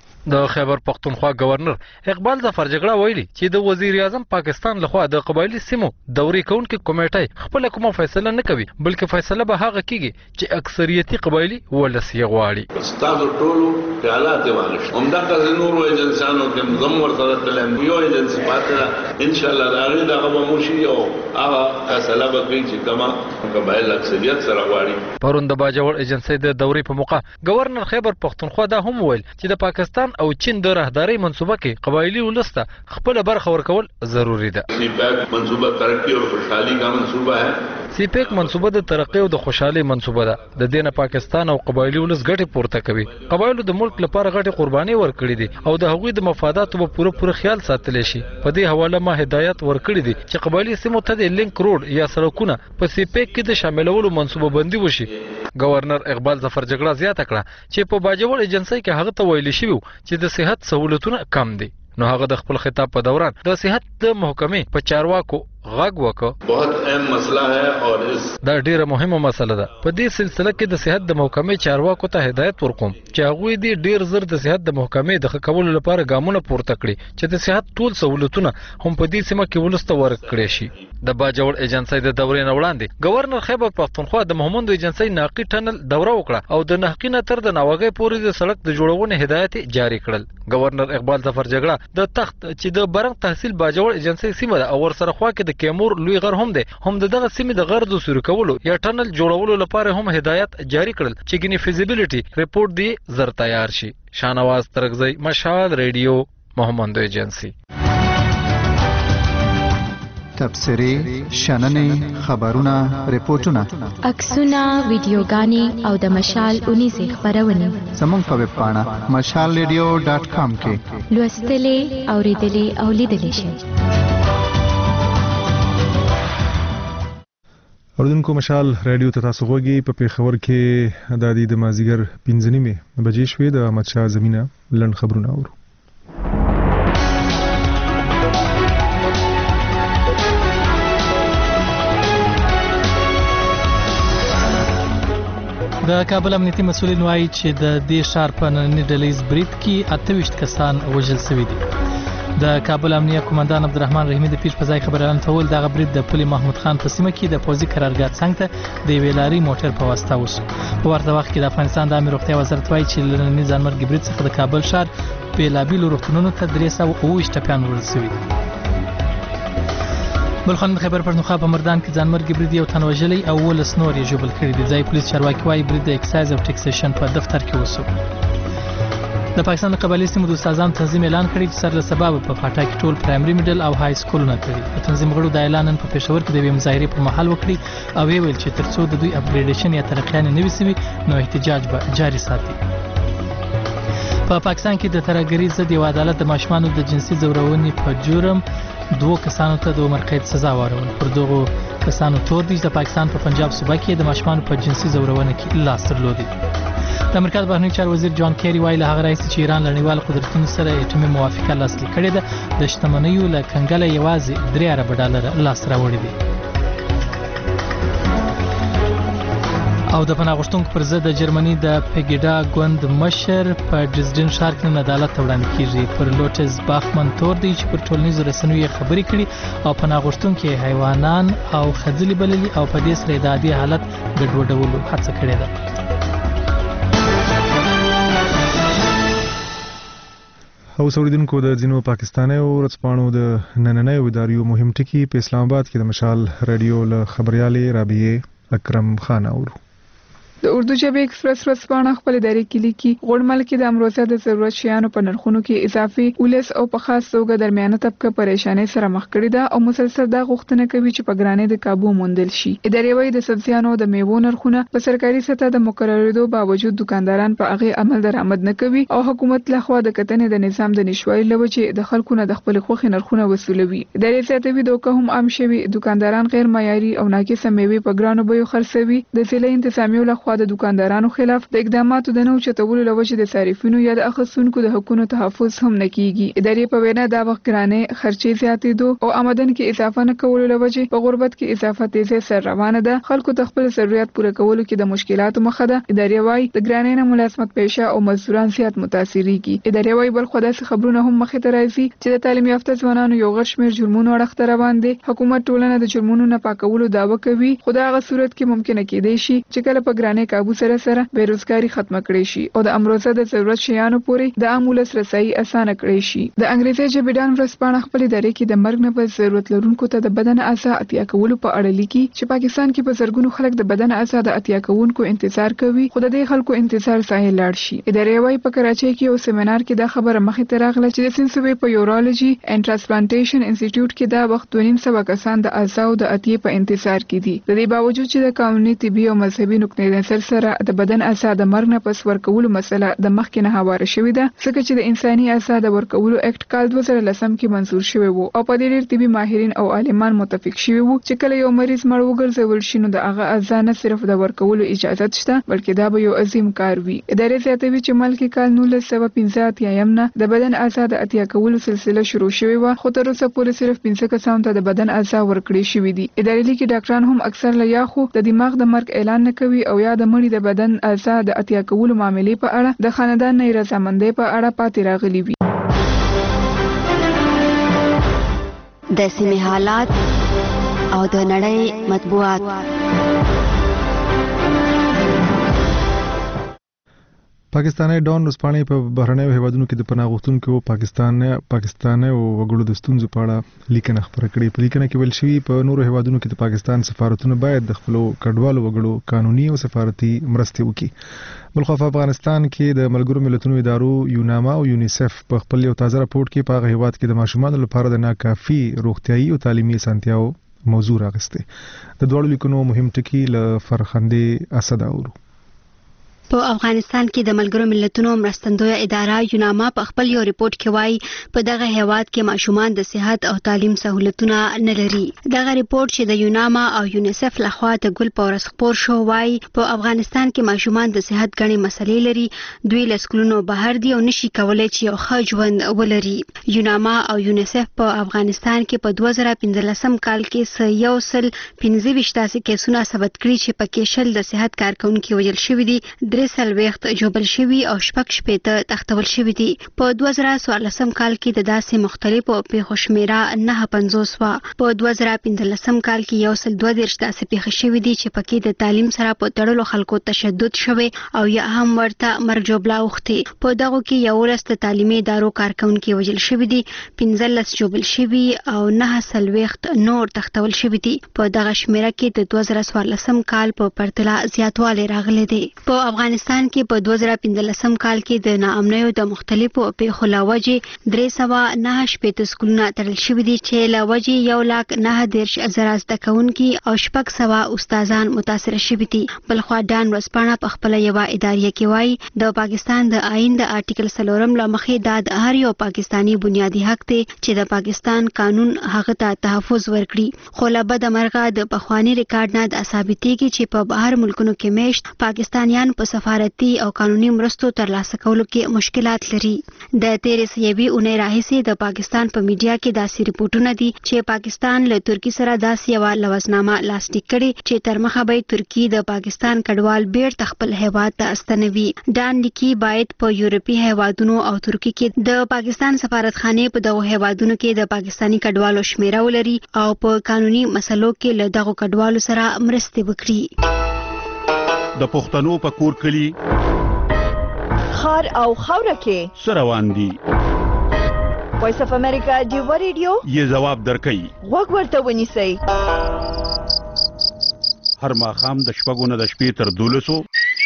د خیبر پختونخوا گورنر اقبال ظفر جګړه ویلي چې د وزیر اعظم پاکستان لخوا د قبایلی سیمو دورې کوونکې کمیټې خپل کومه فیصله نه کوي بلکې فیصله به هغه کیږي چې اکثریتي قبایلی ولس یې غواړي. ستاسو ټولو خیالات واغش همدغه نورو ایجنسیانو کې زم ورته تلم یو ایجنسی پاتره ان شاء الله راغی دا به موشي او هغه فیصله به کوي چې کما قبایل اکثریت سره غواړي. پرون د باجوړ ایجنسی د دورې په موقع گورنر خیبر پختونخوا دا هم ویل چې د پاکستان او چین د راهداري منصوبه کې قبایلی ولسته خپل برخه ورکول ضروری ده. سی پیک منصوبه ترقی او خوشحالي کا منصوبه ہے. سی پیک منصوبه د ترقی او د خوشحالي منصوبه ده. د دینه پاکستان او قبایلی ولس ګټه پورته کوي. قبایلو د ملک لپاره غټه قرباني ورکړي دي او د هغوی د مفاداتو په پوره پوره خیال ساتل شي. په دې حواله ما هدایت ورکړي دي چې قبایلی سیمو ته د لینک روډ یا سړکونه په سی پیک کې د شاملولو منصوبه بندي وشي. گورنر اقبال ظفر جګړه زیاته کړه چې په باجوړ ایجنسی کې هغه ته ویل شوی چې د صحت سہولتونه کم دي. نو هغه د خپل خطاب په دوران د صحت د محکمې په چارواکو غږ وکړ. بہت اہم مسله ہے اور اس دا ډیره مهمه مسله ده. په دې سلسله کې د صحت د محکمې چارواکو ته هدایت ورکوم چې هغوی دې ډیر زر د صحت د محکمې د ښه کولو لپاره ګامونه پورته کړي چې د صحت ټول سہولتونه هم په دې سیمه کې ولسته ورکړي شي. د باجوړ ایجنسی د دورې نه وړاندې گورنر خیبر پختونخوا د محمد ایجنسی ناقي ټنل دوره وکړه او د نحقي نه تر د ناوګۍ پورې د سړک د جوړونې هدایت جاری کړل. گورنر اقبال ظفر جګړه د تخت چې د برنګ تحصیل باجوړ ایجنسی سیمه ده او ورسره خوا کې د کیمور لوی غر هم دی هم دغه سیمې د غر د سوري کولو یا ټنل جوړولو لپاره هم هدایت جاری کړل چې ګینی فیزیبিলিټي ریپورت دی زر تیار شي. شانواز ترغزی، مشال ریډیو، محمد ایجنسی. تبصری، شننې، خبرونه، ریپورتونه، عکسونه، ویډیوګانې او د مشال اونیزې خبرونه زموږ په ویب پاڼه مشال ریډیو ډاټ کام کې لوستلې، اوریدلې او لیدلې شئ. اوردونکو مشال رادیو ته تاسو غوږی په پیښور کې د دې د مازیګر پنځه نیمه بجې شوې د احمد شاه زمینه لند خبرونه اورو. د کابل امنیتي مسؤلین وایي چې د دې ښار په ننني ډلهیز برید کې اته ویشت کسان وژل شوي دي. د کابل امنیه قومندان عبدالرحمن رحیمي د پیښ په ځای خبريالانو ته وویل دغه برید د پل محمود خان په سیمه کې د پوځي قرارګاه څنګ ته د یوې لاري موټر په واسطه وشو. په ورته وخت کې د افغانستان د عامه روغتیا وزارت وایي چې له ننني ځانمرګي برید څخه د کابل ښار بېلابېلو روغتونونو ته درې سوه اوه ویشت ټپیان وړل شوي دي. بلخان د خیبر پښتونخوا په مردان کې ځانمرګي برید یو تن وژلی او ولس نور یې ژوبل کړي دي. ځای پولیس چارواکي وایي برید د اکسایز او ټیکسیشن په دفتر کې وشو. د پاکستان د قبایلي سیمو د استادانو تنظیم اعلان کړی چې سر له سبب په پاټا کې ټول پرایمري میډل او های سکولونه تړي. د تنظیم غړو د اعلان نن په پېښور کې د یوې مظاهرې پر مهال وکړي او ویل چې ترڅو د دوی اپګریډیشن یا ترقیان نه وي سوي نو احتجاج به جاري ساتي. په پاکستان کې د ترهګرۍ ضد یو عدالت د ماشومانو د جنسي ځورونې په جرم دوه کسانو ته د عمر قید سزا واورول. پر دغو کسانو تور دي چې د پاکستان په پنجاب صوبه کې د ماشومانو په جنسي ځورونه کې لاس درلودي. د امریکا د بهرنیو چارو وزیر جان کیری وایي له هغه راهیسې چې ایران له نړیوالو قدرتونو سره اټومي موافقه لاسلیک کړې ده د شتمنیو له کنګله یوازې درې اربه ډالره لاس راوړي دي. او د پناه غوښتونکو پر ضد د جرمني د پیګیډا ګوند مشر په ډریزډن ښار کې نن عدالت ته وړاندې کیږي. پر لوټس باخمن تور دی چې پر ټولنیزو رسنیو خبرې کړي او پناه غوښتونکي حیوانان او خځلې بللي او په دې سره د عادي حالت ګډوډولو هڅه کړې ده. او سوریدونکو د ځینو پاکستاني ورځپاڼو د نننۍ اداریو مهم ټکي په اسلام آباد کې د مشال رادیو له خبريالې رابعه اکرم خان اورو. د اردو ژبې ایکسپریس ورځپاڼه خپل اداري کلی کې غوړمل کې د امروزه د ضرورت شیانو په نرخونو کې اضافي ولس او په خاص توګه درمیانه طبقه پریشانۍ سره مخ کړې ده او مسلسل دا غوښتنه کوي چې په ګرانۍ د قابو موندل شي. اداري وایي د سبزیانو او د میوو نرخونه په سرکاري سطح د مقررېدو باوجود دکانداران په هغه عمل درآمد نه کوي او حکومت لخوا د کتنې د نظام د نشوالي له وجې د خلکو نه د خپل خوخي نرخونه وصولوي. اداري زیاتوي دوکه هم عام شوي دکانداران غیر معیاري او ناقصه میوې په ګرانو بیو خرڅوي. د ضلع انتظامیو لخوا د دکاندارانو خلاف د اقداماتو د نو چتولو لوجه د صارفینو یا د اخصونکو د حقوقو تحفظ هم نه کیږي. ادارې په وینا دا وخت ګرانې خرچې زیاتېدو او آمدن کې اضافه نه کولو لوجه په غربت کې اضافه تیزه سر روانه ده. خلکو د خپل ضرورت پوره کولو کې د مشکلاتو مخه ده. ادارې وايي د ګرانې نه ملازمت پیشه او مزدوران زیات متاثرېږي. ادارې وايي بل خدای څخه خبرونه هم مخې ته راځي چې د تعلیم یافته ځوانانو یو غټ شمېر جرمونو اړخ روان دي. حکومت ټولنه د جرمونو نه پاکولو دعوه کوي خو دا هغه صورت کې ممکنه کېدای شي چې کله په ګرانې قابو سره سره بیروزګاری ختمه کړي شي او د امروزه د ضرورت شیانو پورې د عام ولس رسایي اسانه کړي شي. د انګریزي ژبې ډان ورځپاڼه خپل ادارې کې د مرګ نه په ضرورت لرونکو ته د بدن اعضاء اتیا کولو په اړه لیکي چې پاکستان کې په زرګونو خلک د بدن اعضاء د اتیا کوونکو انتظار کوي خو د دې خلکو انتظار ساحل لاړ شي. ادارې وايي په کراچۍ کې یو سیمینار کې دا خبره مخې ته راغله چې د سینسوي په یورولوژي اینډ ټرانسپلانټیشن انسټیټیوټ کې دا وخت دوه نیم سوه کسان د اعضاء د اتیا په انتظار کې دي. د دې باوجود چې د قانوني طبي او مذهبي نقطې نظر سره د بدن اعضاء د مرګ نه پس ورکولو مسله د مخکې نه هواره شوې ده ځکه چې د انساني اعضاء د ورکولو اکټ کال دوه زره لسم کې منظور شوی وو او په دې ډېر طبي ماهرین او عالمان متفق شوي وو چې کله یو مریض مړ وګرځول شي نو د هغه اعضاء نه صرف د ورکولو اجازه شته بلکې دا به یو عظیم کار وي. ادارې زیاتوي چې ملکي کال نولس سوه پنځه اتیایم نه د بدن اعضاء د اتیا کولو سلسله شروع شوې وه خو تر اوسه پورې صرف پنځه کسانو ته د بدن اعضاء ورکړي شوي دي. ادارې لیکي ډاکټران هم اکثر له یا خو د دماغ د مرګ اعلان نه کوي او یا د مړي د بدن اعضاء د اتیا کولو معاملې په اړه د خاندان نه رضامندۍ په اړه پاتې راغلي وي. د سیمې حالات او د نړۍ مطبوعات. پاکستاني ډون رسپانې په بهرنیو هیوادونو کې د پناه غوښتونکو پاکستان پاکستاني او وګړو د ستونزو په اړه لیکنه خپره کړې. په لیکنه کې ویل شوی په نورو هیوادونو کې د پاکستان سفارتونه باید د خپل کډوالو وګړو قانوني او سفارتي مرستې وکړي. بلخو په افغانستان کې د ملګرو ملتونو ادارو یوناما او یونیسف په خپل یو تازه راپورټ کې په هغه هیواد کې د ماشومانو لپاره د ناکافي روغتيایي او تعلیمي اسانتیاو موضوع راغسته. د دوړو لیکونو مهم ټکی له فرخندې اسد اورو. په افغانستان کې د ملګرو ملتونو مرستندویه اداره یوناما په خپل یو ریپورت کې وایي په دغه هیواد کې ماشومان د صحت او تعلیم سہولتونه نه لري. دغه ریپورت چې د یوناما او یونیسف لخوا د ګل پورس خبر شو وایي په افغانستان کې ماشومان د صحت غني مسلې لري. دوی له سکولونو بهر دي او نشي کولای چې یو ښه ژوند ولري. یوناما او یونیسف په افغانستان کې په دوه زره پنځلسم کال کې یو سل پنځه ویشت کیسونه ثبت کړي چې پکې شل د صحت کارکونکو وژل شوي دي، درې سلويخت جوبل شوي او شپږ شپېته تختول شوي دي. په دوه زره څوارلسم کال کې د داسې مختلفو پیښو شمیره نه پنځوس وه. په دوه زره پنځلسم کال کې یو سل دوه دېرش داسې پیښې شوي دي چې پکې د تعلیم سره په تړلو خلکو تشدد شوی او یا هم ورته مرګ جوړلا اوختي. په دغه کې یولس د تعلیمي ادارو کارکونکو وژل شوي دي، پنځلس جوبل شوي او نه سلويخت نور تختول شوي دي. په دغه شمیره کې د دوه زره څوارلسم کال په پرتله زیاتوالی راغلی دی. په افغانستان کې په دوه زره پنځلسم کال کې د ناامنیو د مختلفو پیښو له وجې درې سوه نهه شپېته سکولونه تړل شوي دي چې له وجې یو لاک نهه دېرش زره زده کوونکي او شپږ سوه استادان متاثره شوي دي. بلخوا ډان ورځپاڼه په خپله یوه اداریه کې وایي د پاکستان د آئین د آرټیکل څلورم له مخې دا د هر یو پاکستاني بنیادي حق دی چې د پاکستان قانون هغه ته تحفظ ورکړي. خو له بده مرغه د پخواني ریکارډ نه دا ثابتېږي چې په بهر ملکونو کې میشت پاکستانیان په سفارتي او قانوني مرستو ترلاسه کولو کې مشکلات لري. د تیرې سیوي اونۍ راهیسې د پاکستان په میډیا کې داسې ریپورټونه دي چې پاکستان له ترکی سره داسې یوه لوزنامه لاسلیک کړي چې تر مخه به ترکی د پاکستان کډوال بیرته خپل هیواد ته استنوي. ډان لیکي باید په یورپي هیوادونو او ترکی کې د پاکستان سفارتخانې په دغو هیوادونو کې د پاکستاني کډوالو شمیره ولري او په قانوني مسلو کې له دغو کډوالو سره مرستې وکړي. د پښتنو په کور کلی خار او خوره کې سروان دي. وایس اف امریکا دیو ریډیو یې جواب درکړي. وګ ورته ونیسئ. هر ماښام د شپږو نه د شپې تر دولسو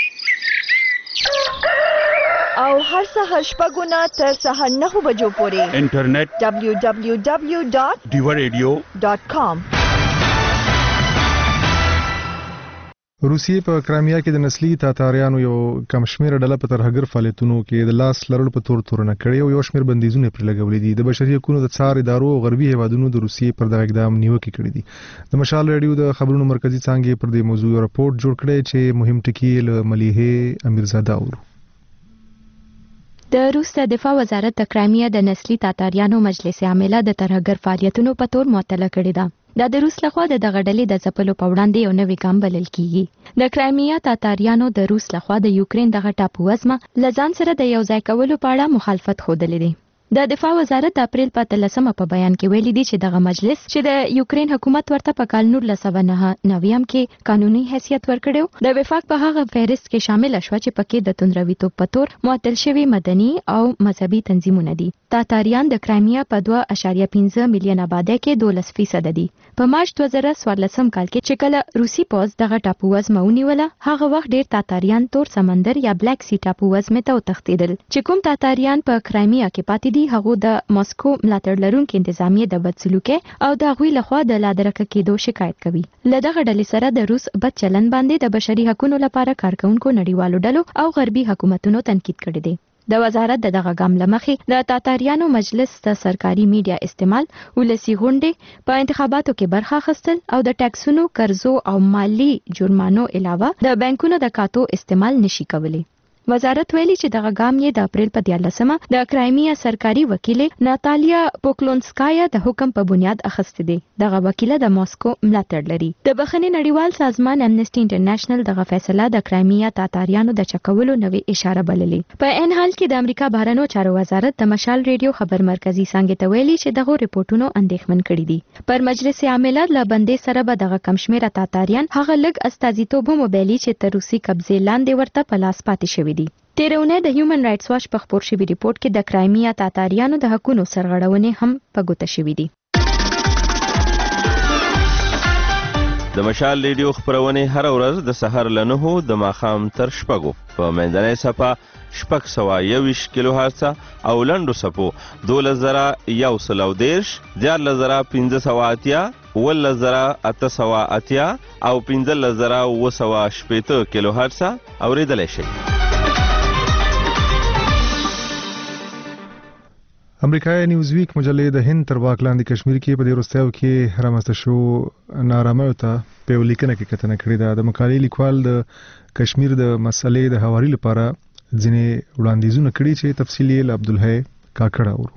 او هر سهار شپږو نه تر سهار نهو بجو پورې انټرنیټ دبلیو دبلیو دبلیو ډاټ دیو ریډیو ډاټ کام. روسیې په کرایمیا کې د نسلی تاتاریانو یو کم شمېره ډله په ترهګر فعالیتونو کې د لاس لرلو په تور تورنه کړې او یو شمېر بندیزونه پرې لګولې دي. د بشري حقوقو د څار ادارو او غربي هیوادونو د روسیې پر دغه اقدام نیوکې کړې دي. د مشال ریډیو د خبرونو مرکزی څانګې پر دې موضوع راپورټ جوړ کړی چې مهم ټکي له ملیحه امیرزاده اورو. د روس د دفاع وزارت د کرایمیا د نسلی تاتاریانو مجلس عامله د ترهګر فعالیتونو په تور معطله کړې ده. دا د روس لخوا د دغه ډلې د ځپلو په وړاندې یو نوی ګام بلل کیږي. د کرایمیا تاتاریانو د روس لخوا د یوکرین دغه ټاپووزمه له ځان سره د یو ځای کولو په اړه مخالفت ښودلی دی. د دفاع وزارت د اپریل په اتلسمه په بیان کې ویلي دي چې دغه مجلس چې د یوکرین حکومت ورته په کال نولس سوه نهه نویم کې قانوني حیثیت ورکړی د وفاق په هغه فهرست کې شامل شوه چې پکې د توندرویتوب په تور معطل شوي مدني او مذهبي تنظیمونه دي. تاتاریان د کرایمیا په دوه اعشاریه پنځه میلیون آبادۍ کې دولس فیصد دي. په مارچ دوه زره څوارلسم کال کې چې کله روسي پوځ دغه ټاپووزمه ونیوله هغه وخت ډیر تاتاریان تور سمندر یا بلیک سی ټاپووزمې ته وتښتېدل. چې کوم تاتاریان په کرایمیا کې پاتې دي هغه د ماسکو ملاتړ لرونکو انتظامیې د بدسلوکۍ او د هغوی لخوا د لادرکه کېدو شکایت کوي. له دغه ډلې سره د روس بد چلند باندې د بشري حقوقو لپاره کارکونکو نړیوالو ډلو او غربي حکومتونو تنقید کړی دی. د وزارت د دغه ګام له مخې د تاتاریانو مجلس د سرکاري میډیا استعمال، ولسي غونډې، په انتخاباتو کې برخه اخیستل او د ټیکسونو، قرضو او مالی جرمانو علاوه د بانکونو د کاتو استعمال نشي کولی. وزارت ویلي چې دغه ګام یې د اپریل په دیارلسمه د کرایمیا سرکاري وکیلې ناتالیا پوکلونسکایا د حکم په بنیاد اخیستی دی. دغه وکیله د ماسکو ملاتړ لري. د بخښنې نړیوال سازمان امنیسټي انټرنیشنل دغه فیصله د کرایمیا تاتاریانو د چکولو نوې اشاره بللې. په ان حال کې د امریکا بهرنیو چارو وزارت د مشال ریډیو خبر مرکزی څانګې ته ویلي چې دغه ریپورتونو اندېښمن کړي دي. پر مجلس عامله له بندې سره به دغه کم شمېره تاتاریان هغه لږ استازیتوب هم وبایلي چې تر روسي قبضې لاندې ورته په لاس پاتې شوي دي. تیرونه د هیومن رائټس واچ په خبر شوی ریپورت کې د کرایمیا تاتاریانو د حقوقو سرغړونې هم په ګوته شوې دي. د مشال ریډیو خبرونه هر ورځ د سحر له نهو د ماښام تر شپږو په منځنۍ صفه شپږ سوه یوویشت کیلو هرڅه او لنډو څپو دولس زره یو سل او دېرش دیارلس زره پنځه سوه اتیا اوولس زره اته سوه اتیا او پنځلس زره اووه سوه شپېته کیلو هرڅه اورېدلی شئ. امریکایي نیوز ویک مجلې د هند تر واک لاندې کشمیر کې په دې وروستیو کې رامنځته شو نارامیو ته په یوه لیکنه کې کتنه کړې ده. د مقالې لیکوال د کشمیر د مسلې د هواري لپاره ځینې وړاندیزونه کړي چې تفصیل یې له عبدالحی کاکړ اورو.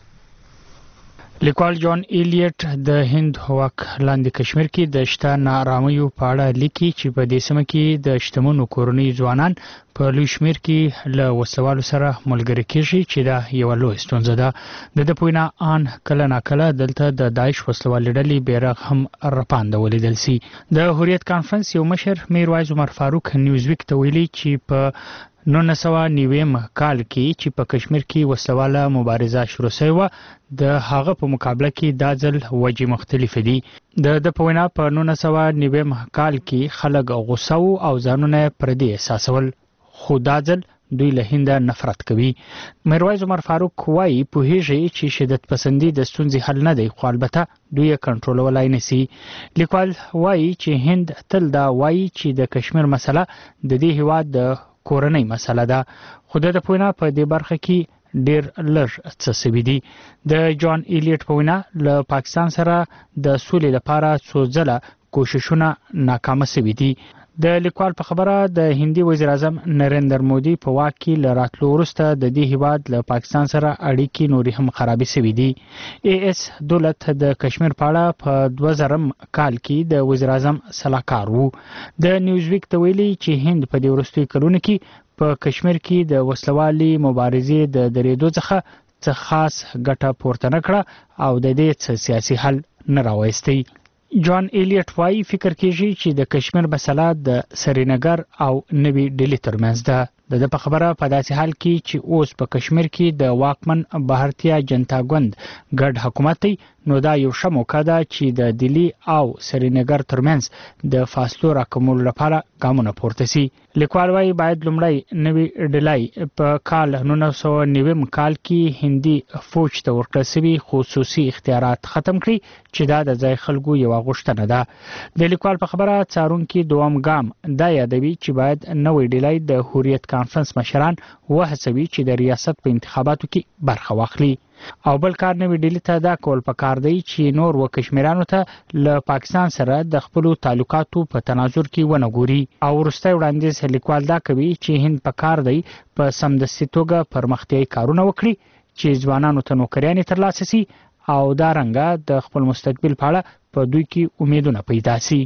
لیکوال جان ایلیټ د هند واک لاندې کشمیر کې د شته نارامیو په اړه لیکي چې په دې سیمه کې د شتمنو کورنیو ځوانان په لوی شمیر کې له وسوالو سره ملګري کېږي چې دا یوه لویه ستونزه ده. د ده په وینا ان کله ناکله دلته د داعش وسلوالې ډلې بیرغ هم رپانده ولیدل سي. د حریت کانفرنس یو مشر میرویس عمر فاروق نیوز ویک ته ویلي چې په نولس سوه نویم کال کې چې په کشمیر کې وسلواله مبارزه شروع شوې وه د هغه په مقابله کې دا ځل وجې مختلفې دي. د ده په وینا په نولس سوه نویم کال کې خلک غوسه وو او ځانونه پردي احساسول، خو دا ځل دوی له هنده نفرت کوي. میرویس عمر فاروق وایي پوهیږي چې شدت پسندي د ستونزې حل نه دی، خو البته دوی یې کنټرولولای نشي. لیکوال وایي چې هند تل دا وایي چې د کشمیر مسله د دې هیواد د کورنۍ مسله ده، خو د ده په وینا په دې برخه کې ډیر لږ څه سوي دي. د جان ایلیټ په وینا له پاکستان سره د سولې لپاره څو ځله کوششونه ناکامه سوي دي. د لیکوال په خبره د هندي وزیر اعظم نریندر مودي په واک کې له راتلو وروسته د دې هیواد له پاکستان سره اړیکې نورې هم خرابې سوي دي. ای ایس دولت د کشمیر په اړه په دوه زرم کال کې د وزیر اعظم سلاکار وو. د نیوز ویک ته ویلي چې هند په دې وروستیو کلونو کې په کشمیر کې د وسلوالي مبارزې د درېدو څخه څه خاص ګټه پورته نه کړه او د دې څه سیاسي حل نه راوستی. جان ایلیټ وایي فکر کېږي چې د کشمیر مسله د سرینګر او نوي ډیلي ترمنځ ده. د ده په خبره په داسې حال کې چې اوس په کشمیر کې د واکمن بهرتیا جنتا ګوند ګډ حکومت دی، نو دا یو ښه موقع ده چې د دلی او سرینګر ترمنځ د فاصلو راکمولو لپاره ګامونه پورته سي. لیکوال وایي باید لومړی نوي ډیلی په کال نولس سوه نویم کال کې هندي فوج ته ورکړل سوي خصوصي اختیارات ختم کړي چې دا د ځای خلکو یوه غوښتنه ده. د لیکوال په خبره څارونکي دویم ګام دا یادوي چې باید نوی ډیلی د حریت کانفرنس مشران وهڅوي چې د ریاست په انتخاباتو کې برخه واخلي. او بل کار نوی ډیلی ته دا کول پکار دی چې نور و کشمیرانو ته له پاکستان سره د خپلو تعلقاتو په تناظر کې ونه ګوري. او وروستی وړاندیز لیکوال دا کوي چې هند پکار دی په سمدستي توګه پرمختیایي کارونه وکړي چې ځوانانو ته نوکریانې ترلاسه سي او دا رنګه د خپل مستقبل په اړه په دوی کې امیدونه پیدا سي.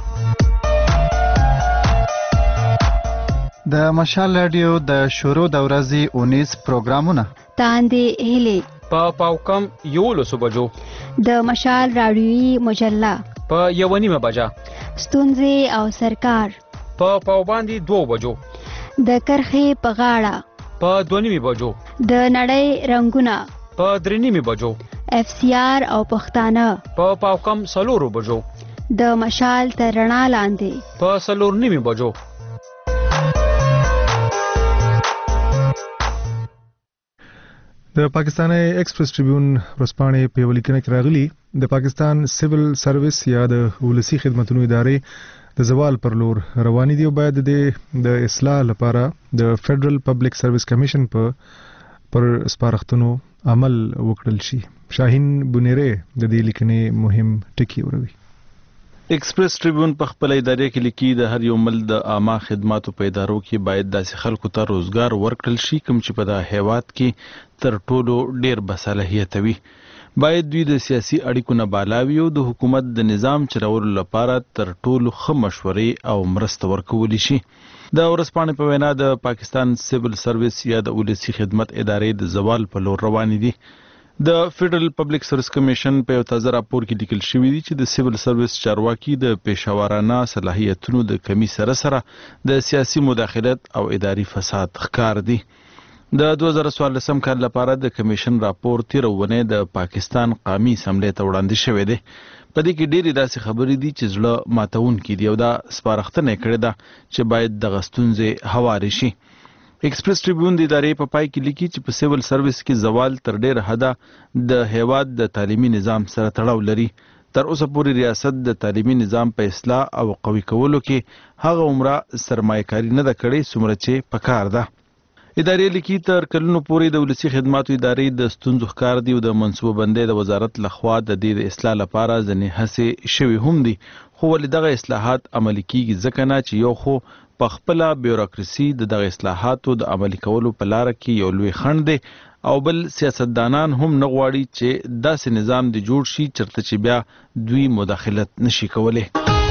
د مشال رادیو د شروع د ورځې اونیس پروګرامونه تاندې هلي په پاوکم یولسو بجو د مشال رادیوي مجله په یوه نیمه بجه ستونزې او سرکار په پاوباندې دوه بجو د کرخې په غاړه په دوه نیمه بجو د نړۍ رنگونه په درې نیمه بجو اف سی آر او پښتانه په پاوکم څلورو بجو د مشال تر رڼا لاندې په څلور نیمه بجو. د پاکستاني ایکسپریس ټریبیون ورځپاڼې په یوه لیکنه کې راغلي د پاکستان سیول سروس یا د ولسي خدمتونو ادارې د زوال پر لور روانې دي او باید د اصلاح لپاره د فدرل پبلک سروس کمیشن په پر سپارښتنو عمل وکړل شي. شاهین بنيره د دې لیکنې مهم ټکی وروي. ایکسپریس ټریبیون په خپل ادارې کې لیکي د هر یو ملک د عامه خدماتو په ادارو کې باید داسې خلکو ته روزګار ورکړل شي کوم چې په د هیواد کې تر ټولو ډیر بصلاحیت وي. باید دوی د سیاسي اړیکو نه بالا وي او د حکومت د نظام چلولو لپاره تر ټولو ښه مشورې او مرسته ورکولی شي. د ورځپاڼې په وینا د پاکستان سیول سروس یا د ولسي خدمت ادارې د زوال په لور روانې دي. د فدرل پبلک سروس کمیشن په یو تازه راپور کې لیکل شوی دی چې د سیول سروس چارواکي د پېښورانه صلاحیتونو د کمی سره سره د سیاسي مداخلت او اداري فساد ښکار دي. د دوه زره څوارلسم کال لپاره د کمیشن راپور تېره اونۍ د پاکستان قومي اسمبلۍ ته وړاندې شوی دی. په دې کې ډېرې داسې خبرې دي چې زړه ماتونکي دي او دا سپارښتنه یې کړې ده چې باید دغه ستونزې هوارې شي. ایکسپریس ټریبیون د ادارې په پای کې لیکي چې په سیول سروس کې زوال تر ډېره حده د هیواد د تعلیمي نظام سره تړاو لري. تر اوسه پورې ریاست د تعلیمي نظام په اصلاح او قوي کولو کې هغه عمره سرمایه‌کاري نه ده کړې څومره چې پکار ده. ادارې لیکي تر کلونو پورې د ولسي خدماتو ادارې د ستونزو ښکار دي او د منصوبه بندۍ د وزارت لخوا د دې د اصلاح لپاره ځینې هڅې شوي هم دي، خو ولې دغه اصلاحات عملي کیږي ځکه نه چې یو خو په خپله بیوروکراسي د دغه اصلاحاتو د عملي کولو په لاره کې یو لوی خنډ دی او بل سیاستدانان هم نه غواړي چې داسې نظام د جوړ شي چېرته چې بیا دوی مداخلت نشي کولی.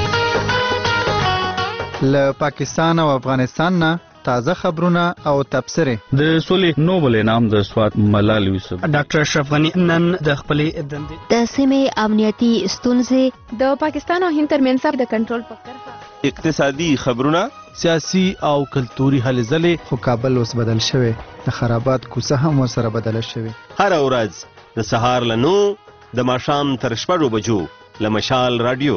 له پاکستان او افغانستان نه تازه خبرونه او تبصرې. د سولې نوبل انعام د سوات ملال یوسف ډاکټر اشرف غنی نن د خپلې دندې د سیمې امنیتي ستونزې د پاکستان او هند ترمنځ د کنټرول په کرښه اقتصادي خبرونه سیاسي او کلتوري هلې ځلې. خو کابل اوس بدل شوی، د خرابات کوڅه هم ورسره بدله شوې. هره ورځ د سهار له نو د ماښام تر شپږو بجو له مشال رادیو.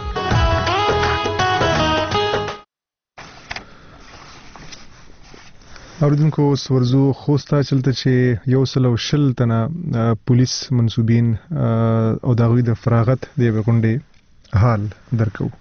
اوریدونکو اوس ورځو خوسته چلته چې یو سل او شل تنه پولیس منصوبین او د هغوی د فراغت د یوې غونډې حال درکو.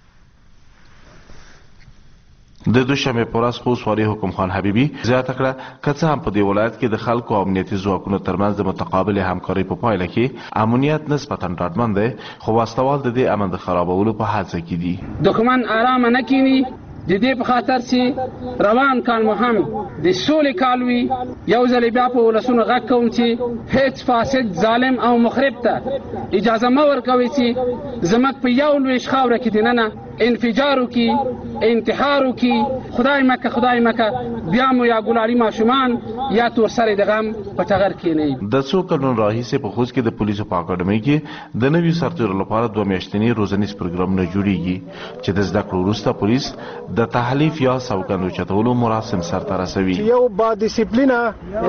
د دوشنبه په ورځ خو سواري حکم خان حبیبي زیاته کړه که څه هم په دې ولایت کې د خلکو او امنیتي ځواکونو ترمنځ د متقابلې همکارۍ په پایله کې امنیت نسبتا ډاډمن دی، خو واستوال د دې امن د خرابولو په هڅه کې دي. دښمن آرام نه کینی د دې په خاطر چې روان کال مو هم د سولې کال وي. یو ځل بیا په ولسونو غږ کوم چې هیڅ فاسد ظالم او مخرب ته اجازه مه ورکوئ چې زموږ په یو لوی خاوره کې دننه انفجار وکړي، انتحار وکړي. خدای مکه خدای مکه بیا مو یا ګلالي ماشومان یا تور سرې د غم په ټغر کېنئ. د څو کلونو راهیسې په خوست کې د پولیسو په اکاډمۍ کې د نویو سرتیرو لپاره دوه میاشتني روزنیز پروګرامونه جوړیږي چې د زده کړو وروسته پولیس د تحلیف یا سوګند اوچتولو مراسم سرته رسوي. یو با ډیسپلینه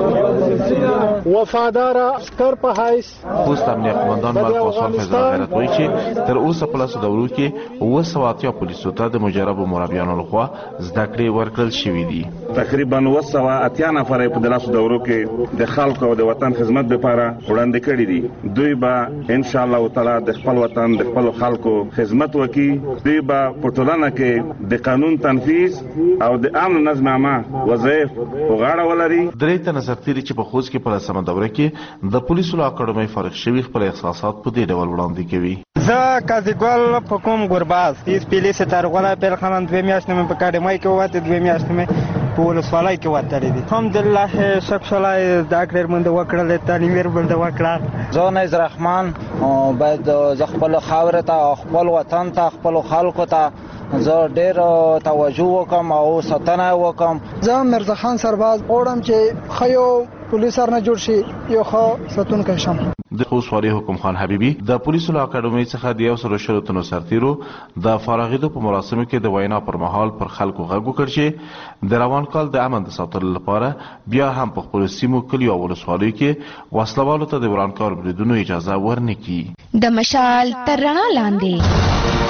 وفادار عسکر په حیث خوست امنیت قماندان ملک وصال فیض غیرت وایي چې تر اوسه په لسو دورو کې اوه سوه اتیا پولیسو ته د مجربو مربیانو لخوا زده کړې ورکړل شوي دي. تقریبا اوه سوه اتیا نفر په دلاسو دورو کې د خلکو او د وطن خدمت لپاره وړاندې کړي دي. دوی به ان شاء الله تعالی د خپل وطن د خپل خلکو خدمت وکړي. دوی به په ټولنه کې د قانون تنفیذ او د امن نظم عامه وظایف په غاړه ولري. درې تنه سرتیري چې په خوست کې په لسمه دوره کې د پولیسو له اکاډمۍ فارغ شوي خپل احساسات په دې ډول وړاندې کوي. زه قاضیګل په کوم ګرباز تیز پیلي ستارغله پیل خانان دوه میاشتې مې په اکاډمۍ کې وته دوه میاشتې مې په ولسوالۍ کې وتلې دي. الحمدلله شکرشلای زده کړې مونږ وکړل، تعلیم یې مونږ وکړل. زه نایز رحمان باید ز خپل خاور ته خپل وطن ته خپل خلکو ته زه ډېر توجه وکم او ساتنه وکم. زه مرزا خان سرباز غواړم چې ښه پولیس سره نه جوړ شي، یو ښه ساتونکی شم. د خوست والي حکم خان حبیبي د پولیسو له اکاډمۍ څخه د یو سلو شلو تنو سرتیرو د فارغېدو په مراسمو کې د وینا پر مهال پر خلکو غږ وکړ چې د روان کال د امن د ساتلو لپاره بیا هم په خپلو سیمو کلیو او ولسوالیو کې وسلوالو ته د ورانکار بریدونو اجازه ورنه کړي. د مشال تر رڼا لاندې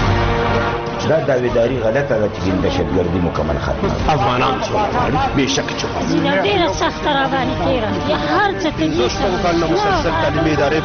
دا داویداری غلطه ده چې دهشتګردي مکمل ختمه. افغانان چې غواړي بېشکه چې غواړي ډېره سخته راباندې تېره هر څه ته مسلسل تعلیمي ادارې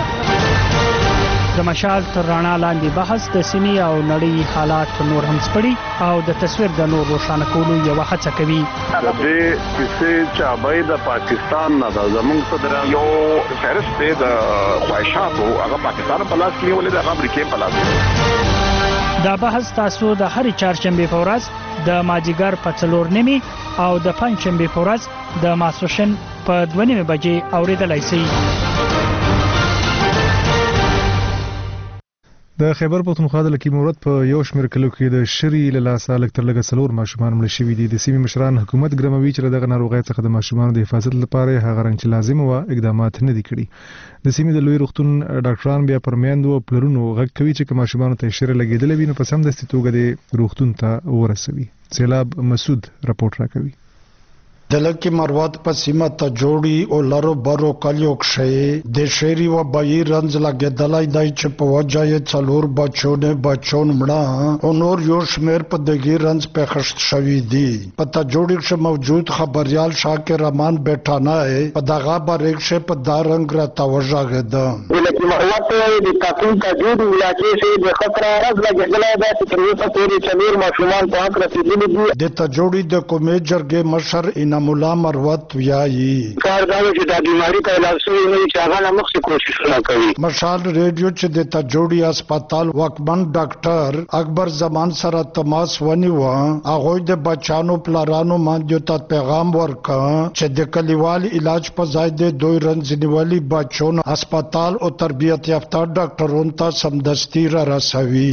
بندي. د مشال تر رڼا لاندې بحث د سیمې او نړۍ حالات نور هم سپړي او د تصویر د نور روښانه کولو یوه هڅه کوي. د دې کیسې چابۍ د پاکستان نه ده، زموږ صدر یو فهرست دی د خواهشاتو، هغه پاکستان په لاس کې نیولې ده، هغه امریکې په لاس کې. دا بحث تاسو د هرې چهارشنبې په ورځ د مازدیګر په څلور نیمې او د پنجشنبې په ورځ د ماسپښین په دوه نیمې بجې اورېدلی شئ. د خیبر پښتونخوا د لکی مورد په یو شمېر کلو کې د شری له لاسه لږ تر لږه څلور ماشومان مړه شوي دي. د سیمې مشران حکومت ګرموي چې دغه ناروغۍ څخه د ماشومانو د حفاظت لپاره هغه رنګ چې لازم و اقدامات نه دي کړي. د سیمې د لوی روغتون ډاکټران بیا پر میندو او پلرونو غږ کوي چې ماشومانو ته شری لګېدلې وي نو په سمدستي توګه د روغتون ته ورسوي. سیلاب مسعود رپورټ راکوي. د لکی مروت په سیمه ته جوړي او لارو برو کلیو کښې د شری و بای رنز لګېدلای دی چې په وجه یې څلور بچونه بچون مړه او نور یو شمېر په دغې رنز پېښ شوي دي. په ته جوړي کښې موجود خبریال شاکر رحمان بیٹھانا په دغه باره کښې په دا رنګ راته وژغېده. د لکی مروت د کاکون ته جوړ علاقې چې د خطر رنز لګېدلی دی چې تر اوسه پورې څلور ماشومان په حق رسېدلي دي. د ته جوړي د کومې جرګې مشر مولا مروت ویایي کار دا چې دا بیماری په علاج شوی نه چې هغه نه مخکې کوششونه کوي. مشال ریډیو چې د تجوړي هسپتال وکمن ډاکټر اکبر زمان سره تماس ونیوه هغه د بچانو پلارانو باندې ته پیغام ورکړ چې د کلیوال علاج په ځای د دوی رنځنیولي بچونو هسپتال او تربیت یافته ډاکټرونو ته سمدستي را رسوي.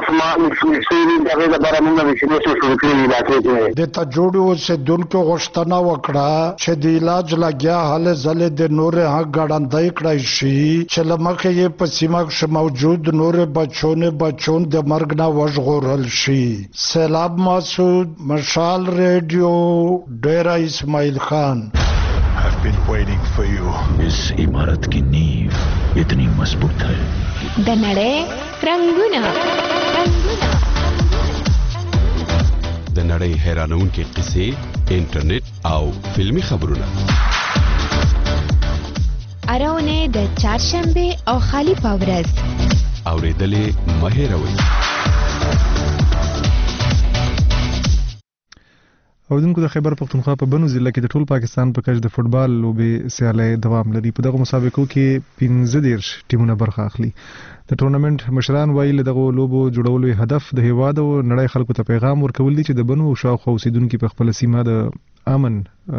د تجوړي اوسېدونکو غوښتنه وکړه چې د علاج لګیا حال زله د نور حق ګړندای کړای شي چې لمخه یې په سیمه کې موجود نور بچونه بچون د مرګ نه وژغورل شي. سیلاب مسعود مشال ریډیو ډیرا اسماعیل خان. I've been waiting for you. इस इमारत की नींव इतनी मजबूत है. د نړۍ رنگونه رنگونه د نړۍ حیرانونکې قصې، انټرنیټ او فلمی خبرونه. اراونه د چهارشنبه او خالی پاورز اوریدلې مهیروي. اودونکو د خیبر پښتونخوا په بنو ضلع کې د ټول پاکستان په کچ د فوټبال لوبې سیالۍ دوام لري. په دغه مسابقو کې پنځه دیرش ټیمونه برخه اخلي. د ټورنمنت مشران وایي له دغه لوبو جوړولو هدف د هیواد او نړۍ خلکو ته پیغام ورکول دي چې د بنو او شاوخوا اوسیدونکو په خپل سیمه د امن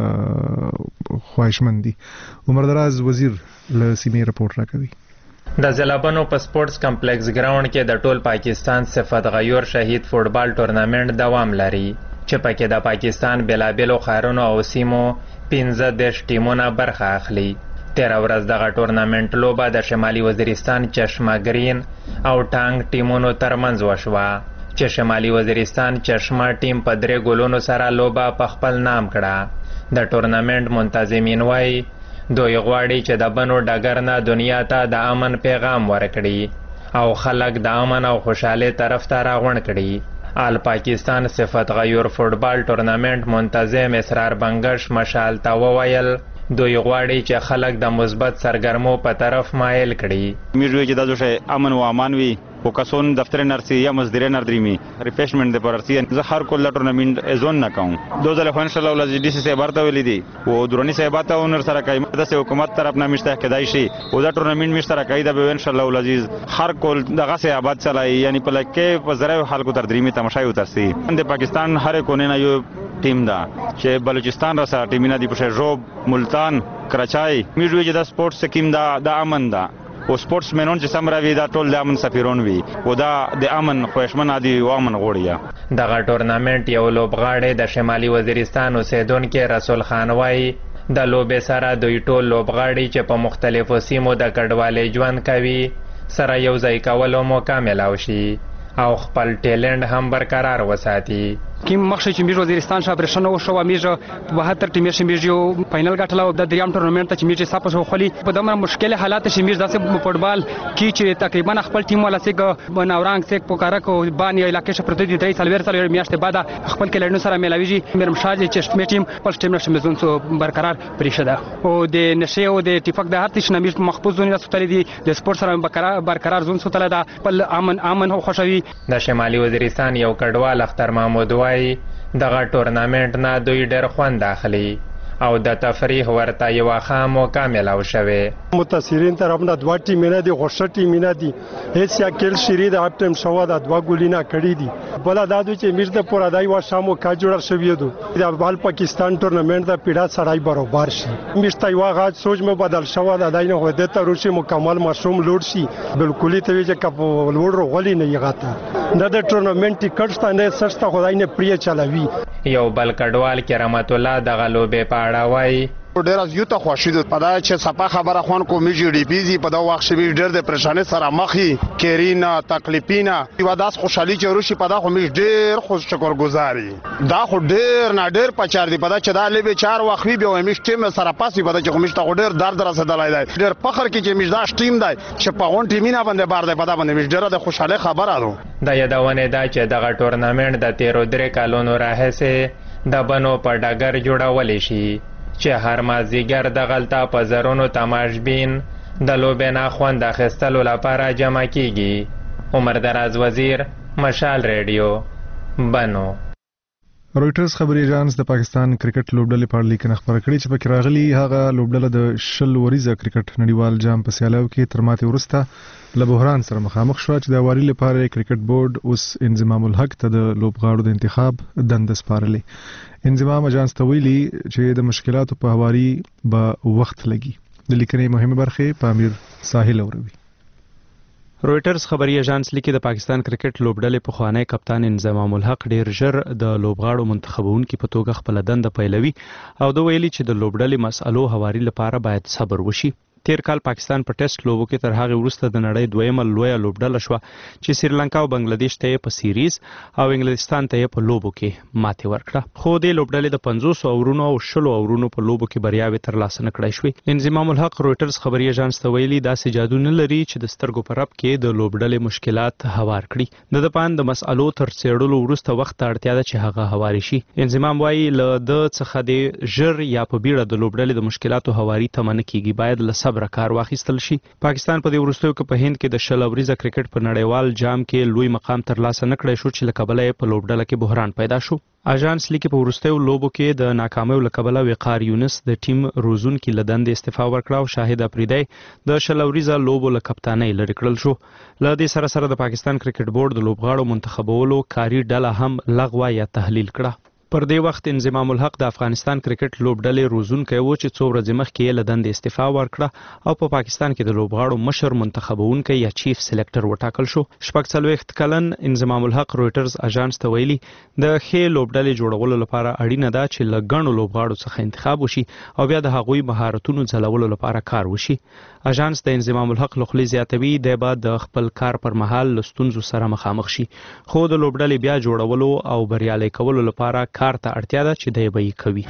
خواهشمند دي. عمر دراز وزیر له سیمې رپورټ راکوي. د ضلعبنو په سپورتس کمپلیکس ګراوند کې د ټول پاکستان صفت غیور شهید فوټبال ټورنمنت دوام لري چې پکې د پاکستان بلابلو ښارونو او سیمو پنځه دیرش ټیمونه برخه اخلي. تیره ورځ دغه ټورنمنټ لوبه د شمالي وزیرستان چشمه ګرین او ټانګ ټیمونو ترمنځ وشوه چې شمالي وزیرستان چشمه ټیم په درې ګولونو سره لوبه په خپل نام کړه. د ټورنمنټ منتظمین وایي دوی غواړي چې د بنو ډګر نه دنیا ته د امن پیغام ورکړي او خلک د امن او خوشحالۍ طرف ته راغونډ کړي. آل پاکستان صفت غیور فوټبال ټورنمنټ منتظم اسرار بنگش مشال ته وویل دوی غواړي چې خلک د مثبت سرګرمو په طرف مایل کړي. میږي چې دا ځای امن او امان وي او کسون دفتر نرسي یا مزدور نردريمي ریفریشمنت د پرسي زه هر کول ټورنمنت ازون نه کوم. دو ځله ان شاء الله ولې ډي سي سي برته ولې دي او درونی صاحبات او نر سره کوي د حکومت طرف نه مشته کېدای شي او دا ټورنمنت مشته کوي د ان شاء الله ولې هر کول دغه سه آباد چلای یعنی په لکه په زره خلکو تر دریمي تماشای وترسي. د پاکستان هر کونه نه یو ټیم دا چې بلوچستان را سره ټیمینه دی په جوب ملتان کراچای میږي چې د سپورت سکیم دا د امن دا او سپورتس مینون چې سم راوي دا ټول د امن سفیرون وي او دا د امن خوښمن عادي او امن غوړیا. دغه ټورنمنت یو لوبغاړی د شمالي وزیرستان اوسیدونکو رسول خان وایي د لوبې سره دوی ټول لوبغاړي چې په مختلفو سیمو د کډوالۍ ژوند کوي سره یو ځای کولو موقع ملاو شي او خپل ټیلنټ هم برقرار وساتي. کیم مخشه چې میږي وزیرستان شاه برشنه او شو میږي بهتر ټیمې چې میږي فائنل غټلا او د دریام ټورنمنت ته چې میږي صاحب شو خولي په دمر مشکل حالات چې میږي داسې فوټبال کی چې تقریبا خپل ټیم ولا سګ بناورنګ سګ پوکارا کو بانی علاقې شه پرته دي درې سالویر سالویر میاشته بعد خپل کلهونو سره ملاویږي مرم شاج چې مې ټیم خپل ټیم نشه مزون سو برقرار پریشه ده او د نشه او د اتفاق د هر تش نمیش محفوظ زونه سوتل دي د سپورت سره برقرار برقرار زون سوتل ده خپل امن امن او خوشوي. د شمالي وزیرستان یو کډوال اختر محمود وای دغه ټورنمنټ نه دوی ډېر خوند اخلي او د تفریح ورته یوه ښه موقع میلاو شوې. متاثرین طرفونه دوه ټیمونه دي، غوښه ټیمونه دي. هیڅ یا کل شری د اپ ټیم شو د دوه ګولینه کړی دي. بل دا دوی چې میز د پورا دای و شامو کا جوړ شوی دو. د بال پاکستان ټورنمنت د پیډا سړای برابر شي. میشته یو غاج سوچ مې بدل شو د دای نه هده ته روشي مکمل مشروم لوډ شي. بالکل ته وی چې کپ لوډ غولي نه یغاته. نه د ټورنمنت ټیکټ ستانه سسته خدای نه پری چلاوي. یو بل کډوال کې رحمت الله د غلوبې پاړه وای ډیر از یو ته خوشی ده په دا چې صفه خبره خوان کو میږي ډی پی زی په دا وخت شوی ډیر د پریشانه سره مخي کیرینا تکلیفینا یو داس خوشحالي چې روشي په دا خو میږ ډیر خوش شکر گزاري دا خو ډیر نه ډیر پچار دی په دا چې دا لبه چار وخت وی به میږ ټیم سره پاسي په دا چې میږ ته ډیر درد رسیدلای دی ډیر فخر کې چې میږ دا ټیم دی چې په غون ټیمینا باندې بار دی په دا باندې میږ ډیر د خوشاله خبره ده. د یادونه ده چې دغه ټورنمنت د تیرو درې کالونو راهیسې د بنو په ډګر جوړول شي چې هر مازدیګر دغلته په زرونو تماشبین د لوبې نه خوند اخیستلو لپاره جمع کیږي. عمر دراز وزیر، مشال ریډیو، بنو. رويټرز خبري ایجانس د پاکستان کرکټ لوبډلې په اړه لیکنه خبره کړې چې پکې راغلي هغه لوبډله د شل وریزه کرکټ نړیوال جام په سیالیو کې تر ماتې وروسته له بحران سره مخامخ شو چې د واري لپاره کرکټ بورډ اوس انضمام الحق ته د لوبغاړو د انتخاب دنده سپارلې. انضمام اجانس ته ویلي چې د مشکلاتو په هواري به وخت لګي. د لیکنې مهمه برخه په امیر ساحل اوروي. رويټرز خبري اژانس لیکي د پاکستان کرکټ لوبډلې په خوانی کپتان انضمام الحق ډیر ژر د لوبغاړو منتخبونکو په توګه خپل دنده پیلوي او د ویلي چې د لوبډلې مسالو هواري لپاره باید صبر وشي. تیر کال پاکستان په ټیسټ لوبو کې تر هغه وروسته د نړۍ دویمه لویه لوبډله شو چې سریلانکا او بنگلاديش ته په سیریز او انګلستان ته په لوبو کې ماتې ورکړه. خو د لوبډلې د پنځوس اورونو او شلو اورونو په لوبو کې بریاوي ترلاسه نکړای شوې. انضمام الحق رويټرز خبري اژانس ته ویلي دا سې جادو نه لري چې د سترګو په رپ کې د لوبډلې مشکلات هوار کړي. د دپان د مسالو تر څېړلو وروسته وخت اړتیا ده چې هغه هواري شي. انضمام وايي له د څخه د ژر یا په بیړه د لوبډلې د مشکلاتو هواري تمنه کیږي باید له صبر کار واخیستل شي. پاکستان په دې وروستیو کې په هند کې د شل اوریزه کرکټ په نړیوال جام کې لوی مقام ترلاسه نکړی شو چې له کبله په لوبډله کې بحران پیدا شو. اژانس لیکي په وروستیو لوبو کې د ناکامیو له کبله وقار یونس د ټیم روزونکي له دندې استعفا ورکړه او شاهد افریدی د شل اوریزه لوبو له کپتانۍ لرې کړل شو. له دې سره سره د پاکستان کرکټ بورډ د لوبغاړو منتخبولو کاري ډله هم لغوه یا تحلیل کړه. پر دې وخت انضمام الحق د افغانستان کرکټ لوبډلې روزونکی و چې څو ورځې مخکې یې له دندې استعفا ورکړه او په پا پاکستان کې د لوبغاړو مشر منتخبونکی یا چیف سلیکټر وټاکل شو. شپږ څلوېښت کلن انضمام الحق رويټرز اژانس ته ویلي د ښې لوبډلې جوړولو لپاره اړینه ده چې له ګڼو لوبغاړو څخه انتخاب وشي او بیا د هغوی مهارتونو ځلولو لپاره کار وشي. اژانس د انضمام الحق لخوا زیاتوي د بعد د خپل کار پر مهال له ستونزو سره مخامخ شي خو د لوبډلې بیا جوړولو او بریالي کولو لپاره کار ته اړتیا ده چې دی به یې کوي.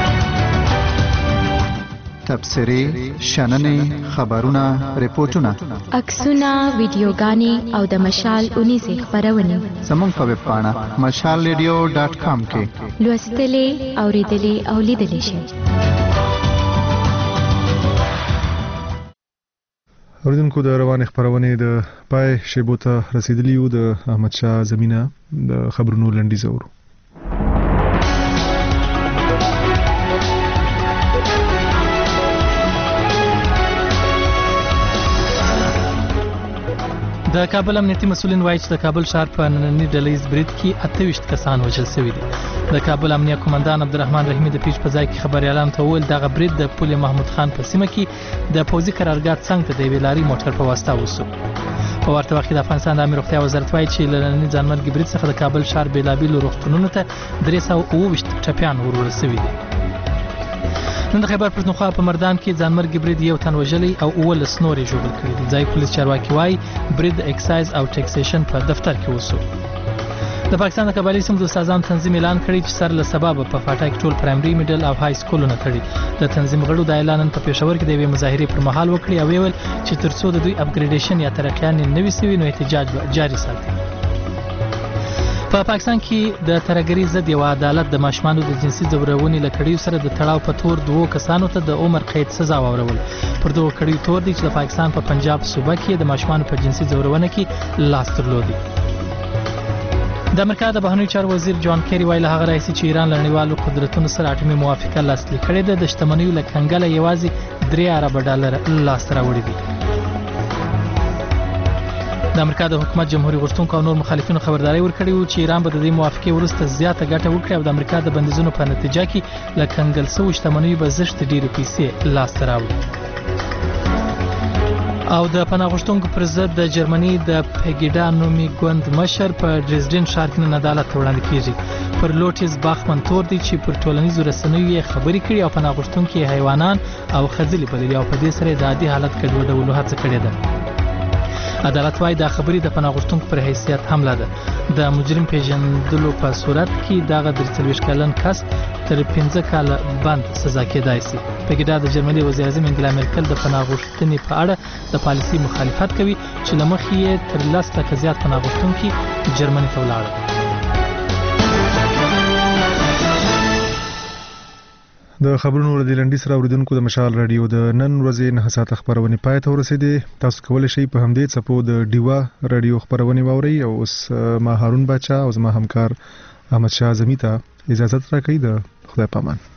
تبصرې، شننې، خبرونه، ریپورتونه، عکسونه، ویډیوګانې او د مشال اونیزې خپرونې زموږ په ویب پاڼه مشال ریډیو ډاټ کام کې لوستلې، اوریدلې او لیدلې شئ. اوریدونکو د روانې خپرونې د پای شیبو ته رسیدلی یو. د احمد شاه زمینه د خبرونو لنډیز اورو. د کابل امنیتي مسولین وایي چې د کابل ښار په ننني ډلهیز برید کې اته ویشت کسان وژل شوي دي. د کابل امنیه قومندان عبدالرحمن رحیمي د پیښ په ځای کې خبریالانو ته وویل دغه برید د پل محمود خان په سیمه کې د پوځي قرارګاه څنګ ته د یوې لارۍ موټر په واسطه وسو. په ورته وخت کې د افغانستان د امنیت روغتیا وزارت وایي چې له ننني ځانمرګي برید څخه د کابل ښار بېلابېلو روغتونونو ته درې سوه اووه ویشت ټپیان ورول شوي دي. نن د خیبر پښتونخوا په مردان کې ځانمرګي برید یو تن وژلی او اوولس نور یې ژوبل کړي دي. ځایي پولیس چارواکي وایي برید د اکسایز او ټیکسیشن په دفتر کې وسو. د پاکستان د قبایلي سیمو د استادانو تنظیم اعلان کړی چې سر له سبا به په فاټا کې ټول پرایمري میډل او های سکولونه تړي. د تنظیم غړو دا اعلان په پېښور کې د یوې مظاهرې پر مهال وکړي او ویل چې تر څو د دوی اپګریډیشن یا ترقیان نه وي سوي نو احتجاج جاري ساتي. په پاکستان کې د ترهګرۍ ضد یو عدالت د ماشومانو د جنسي ځورونې له کړیو سره د تړاو په تور دوو کسانو ته د عمر قید سزا واورول. پر دغو کړیو تور دی چې د پاکستان په پنجاب صوبه کې د ماشومانو په جنسي ځورونه کې لاس درلودي. د امریکا د بهرنیو چارو وزیر جان کیری ویلي هغه راځي چې ایران له نړیوالو قدرتونو سره اټومي موافقه لاسلیک کړې ده. د شتمنیو له کنګله یوازې درې ارب ډالر لاسته راوړي دي. د امریکا د حکومت جمهوریت غوښتونکو او نور مخالفینو خبرداري ورکړې و چې ایران به د دې موافقې وروسته زیاته ګټه وکړي او د امریکا د بندیزونو په نتیجه کې له کنګل شویو شتمنیو به زښت ډېرې پیسې لاسته راوړي. او د پناه غوښتونکو پر ضد د جرمني د پګیډا نومي ګوند مشر په ډریزډن ښار کې نن عدالت ته وړاندې کیږي. پر لوټیس باخمن تور دی چې پر ټولنیزو رسنیو یې خبرې کړي او پناه غوښتونکي حیوانان او خځلې بللي او په دې سره د عادي حالت ګډوډولو هڅه کړې ده. عدالت وايي دا خبرې د پناه غوښتونکو پر حیثیت حمله ده. د مجرم پیژندلو په صورت کې دغه درې څلوېښت کلن کس تر پنځه کاله بند سزا کېدای شي. پګیډا د جرمني وزیر اعظم انګلا مرکل د پناه غوښتنې په اړه د پالیسي مخالفت کوي چې له مخې یې تر لس لکه زیات پناه غوښتونکي جرمني ته ولاړل. د خبرونو له لنډیس را اوریدونکو د مشال رادیو د نن ورځې نه ساعت خبرونه پای ته ورسېدې. تاسو کولی شئ په همدې څپو د ډیوا رادیو خبرونه واورئ او اوس ما هارون بچا او زما همکار احمد شاه زمی ته اجازه راکړئ. د خدای پامان.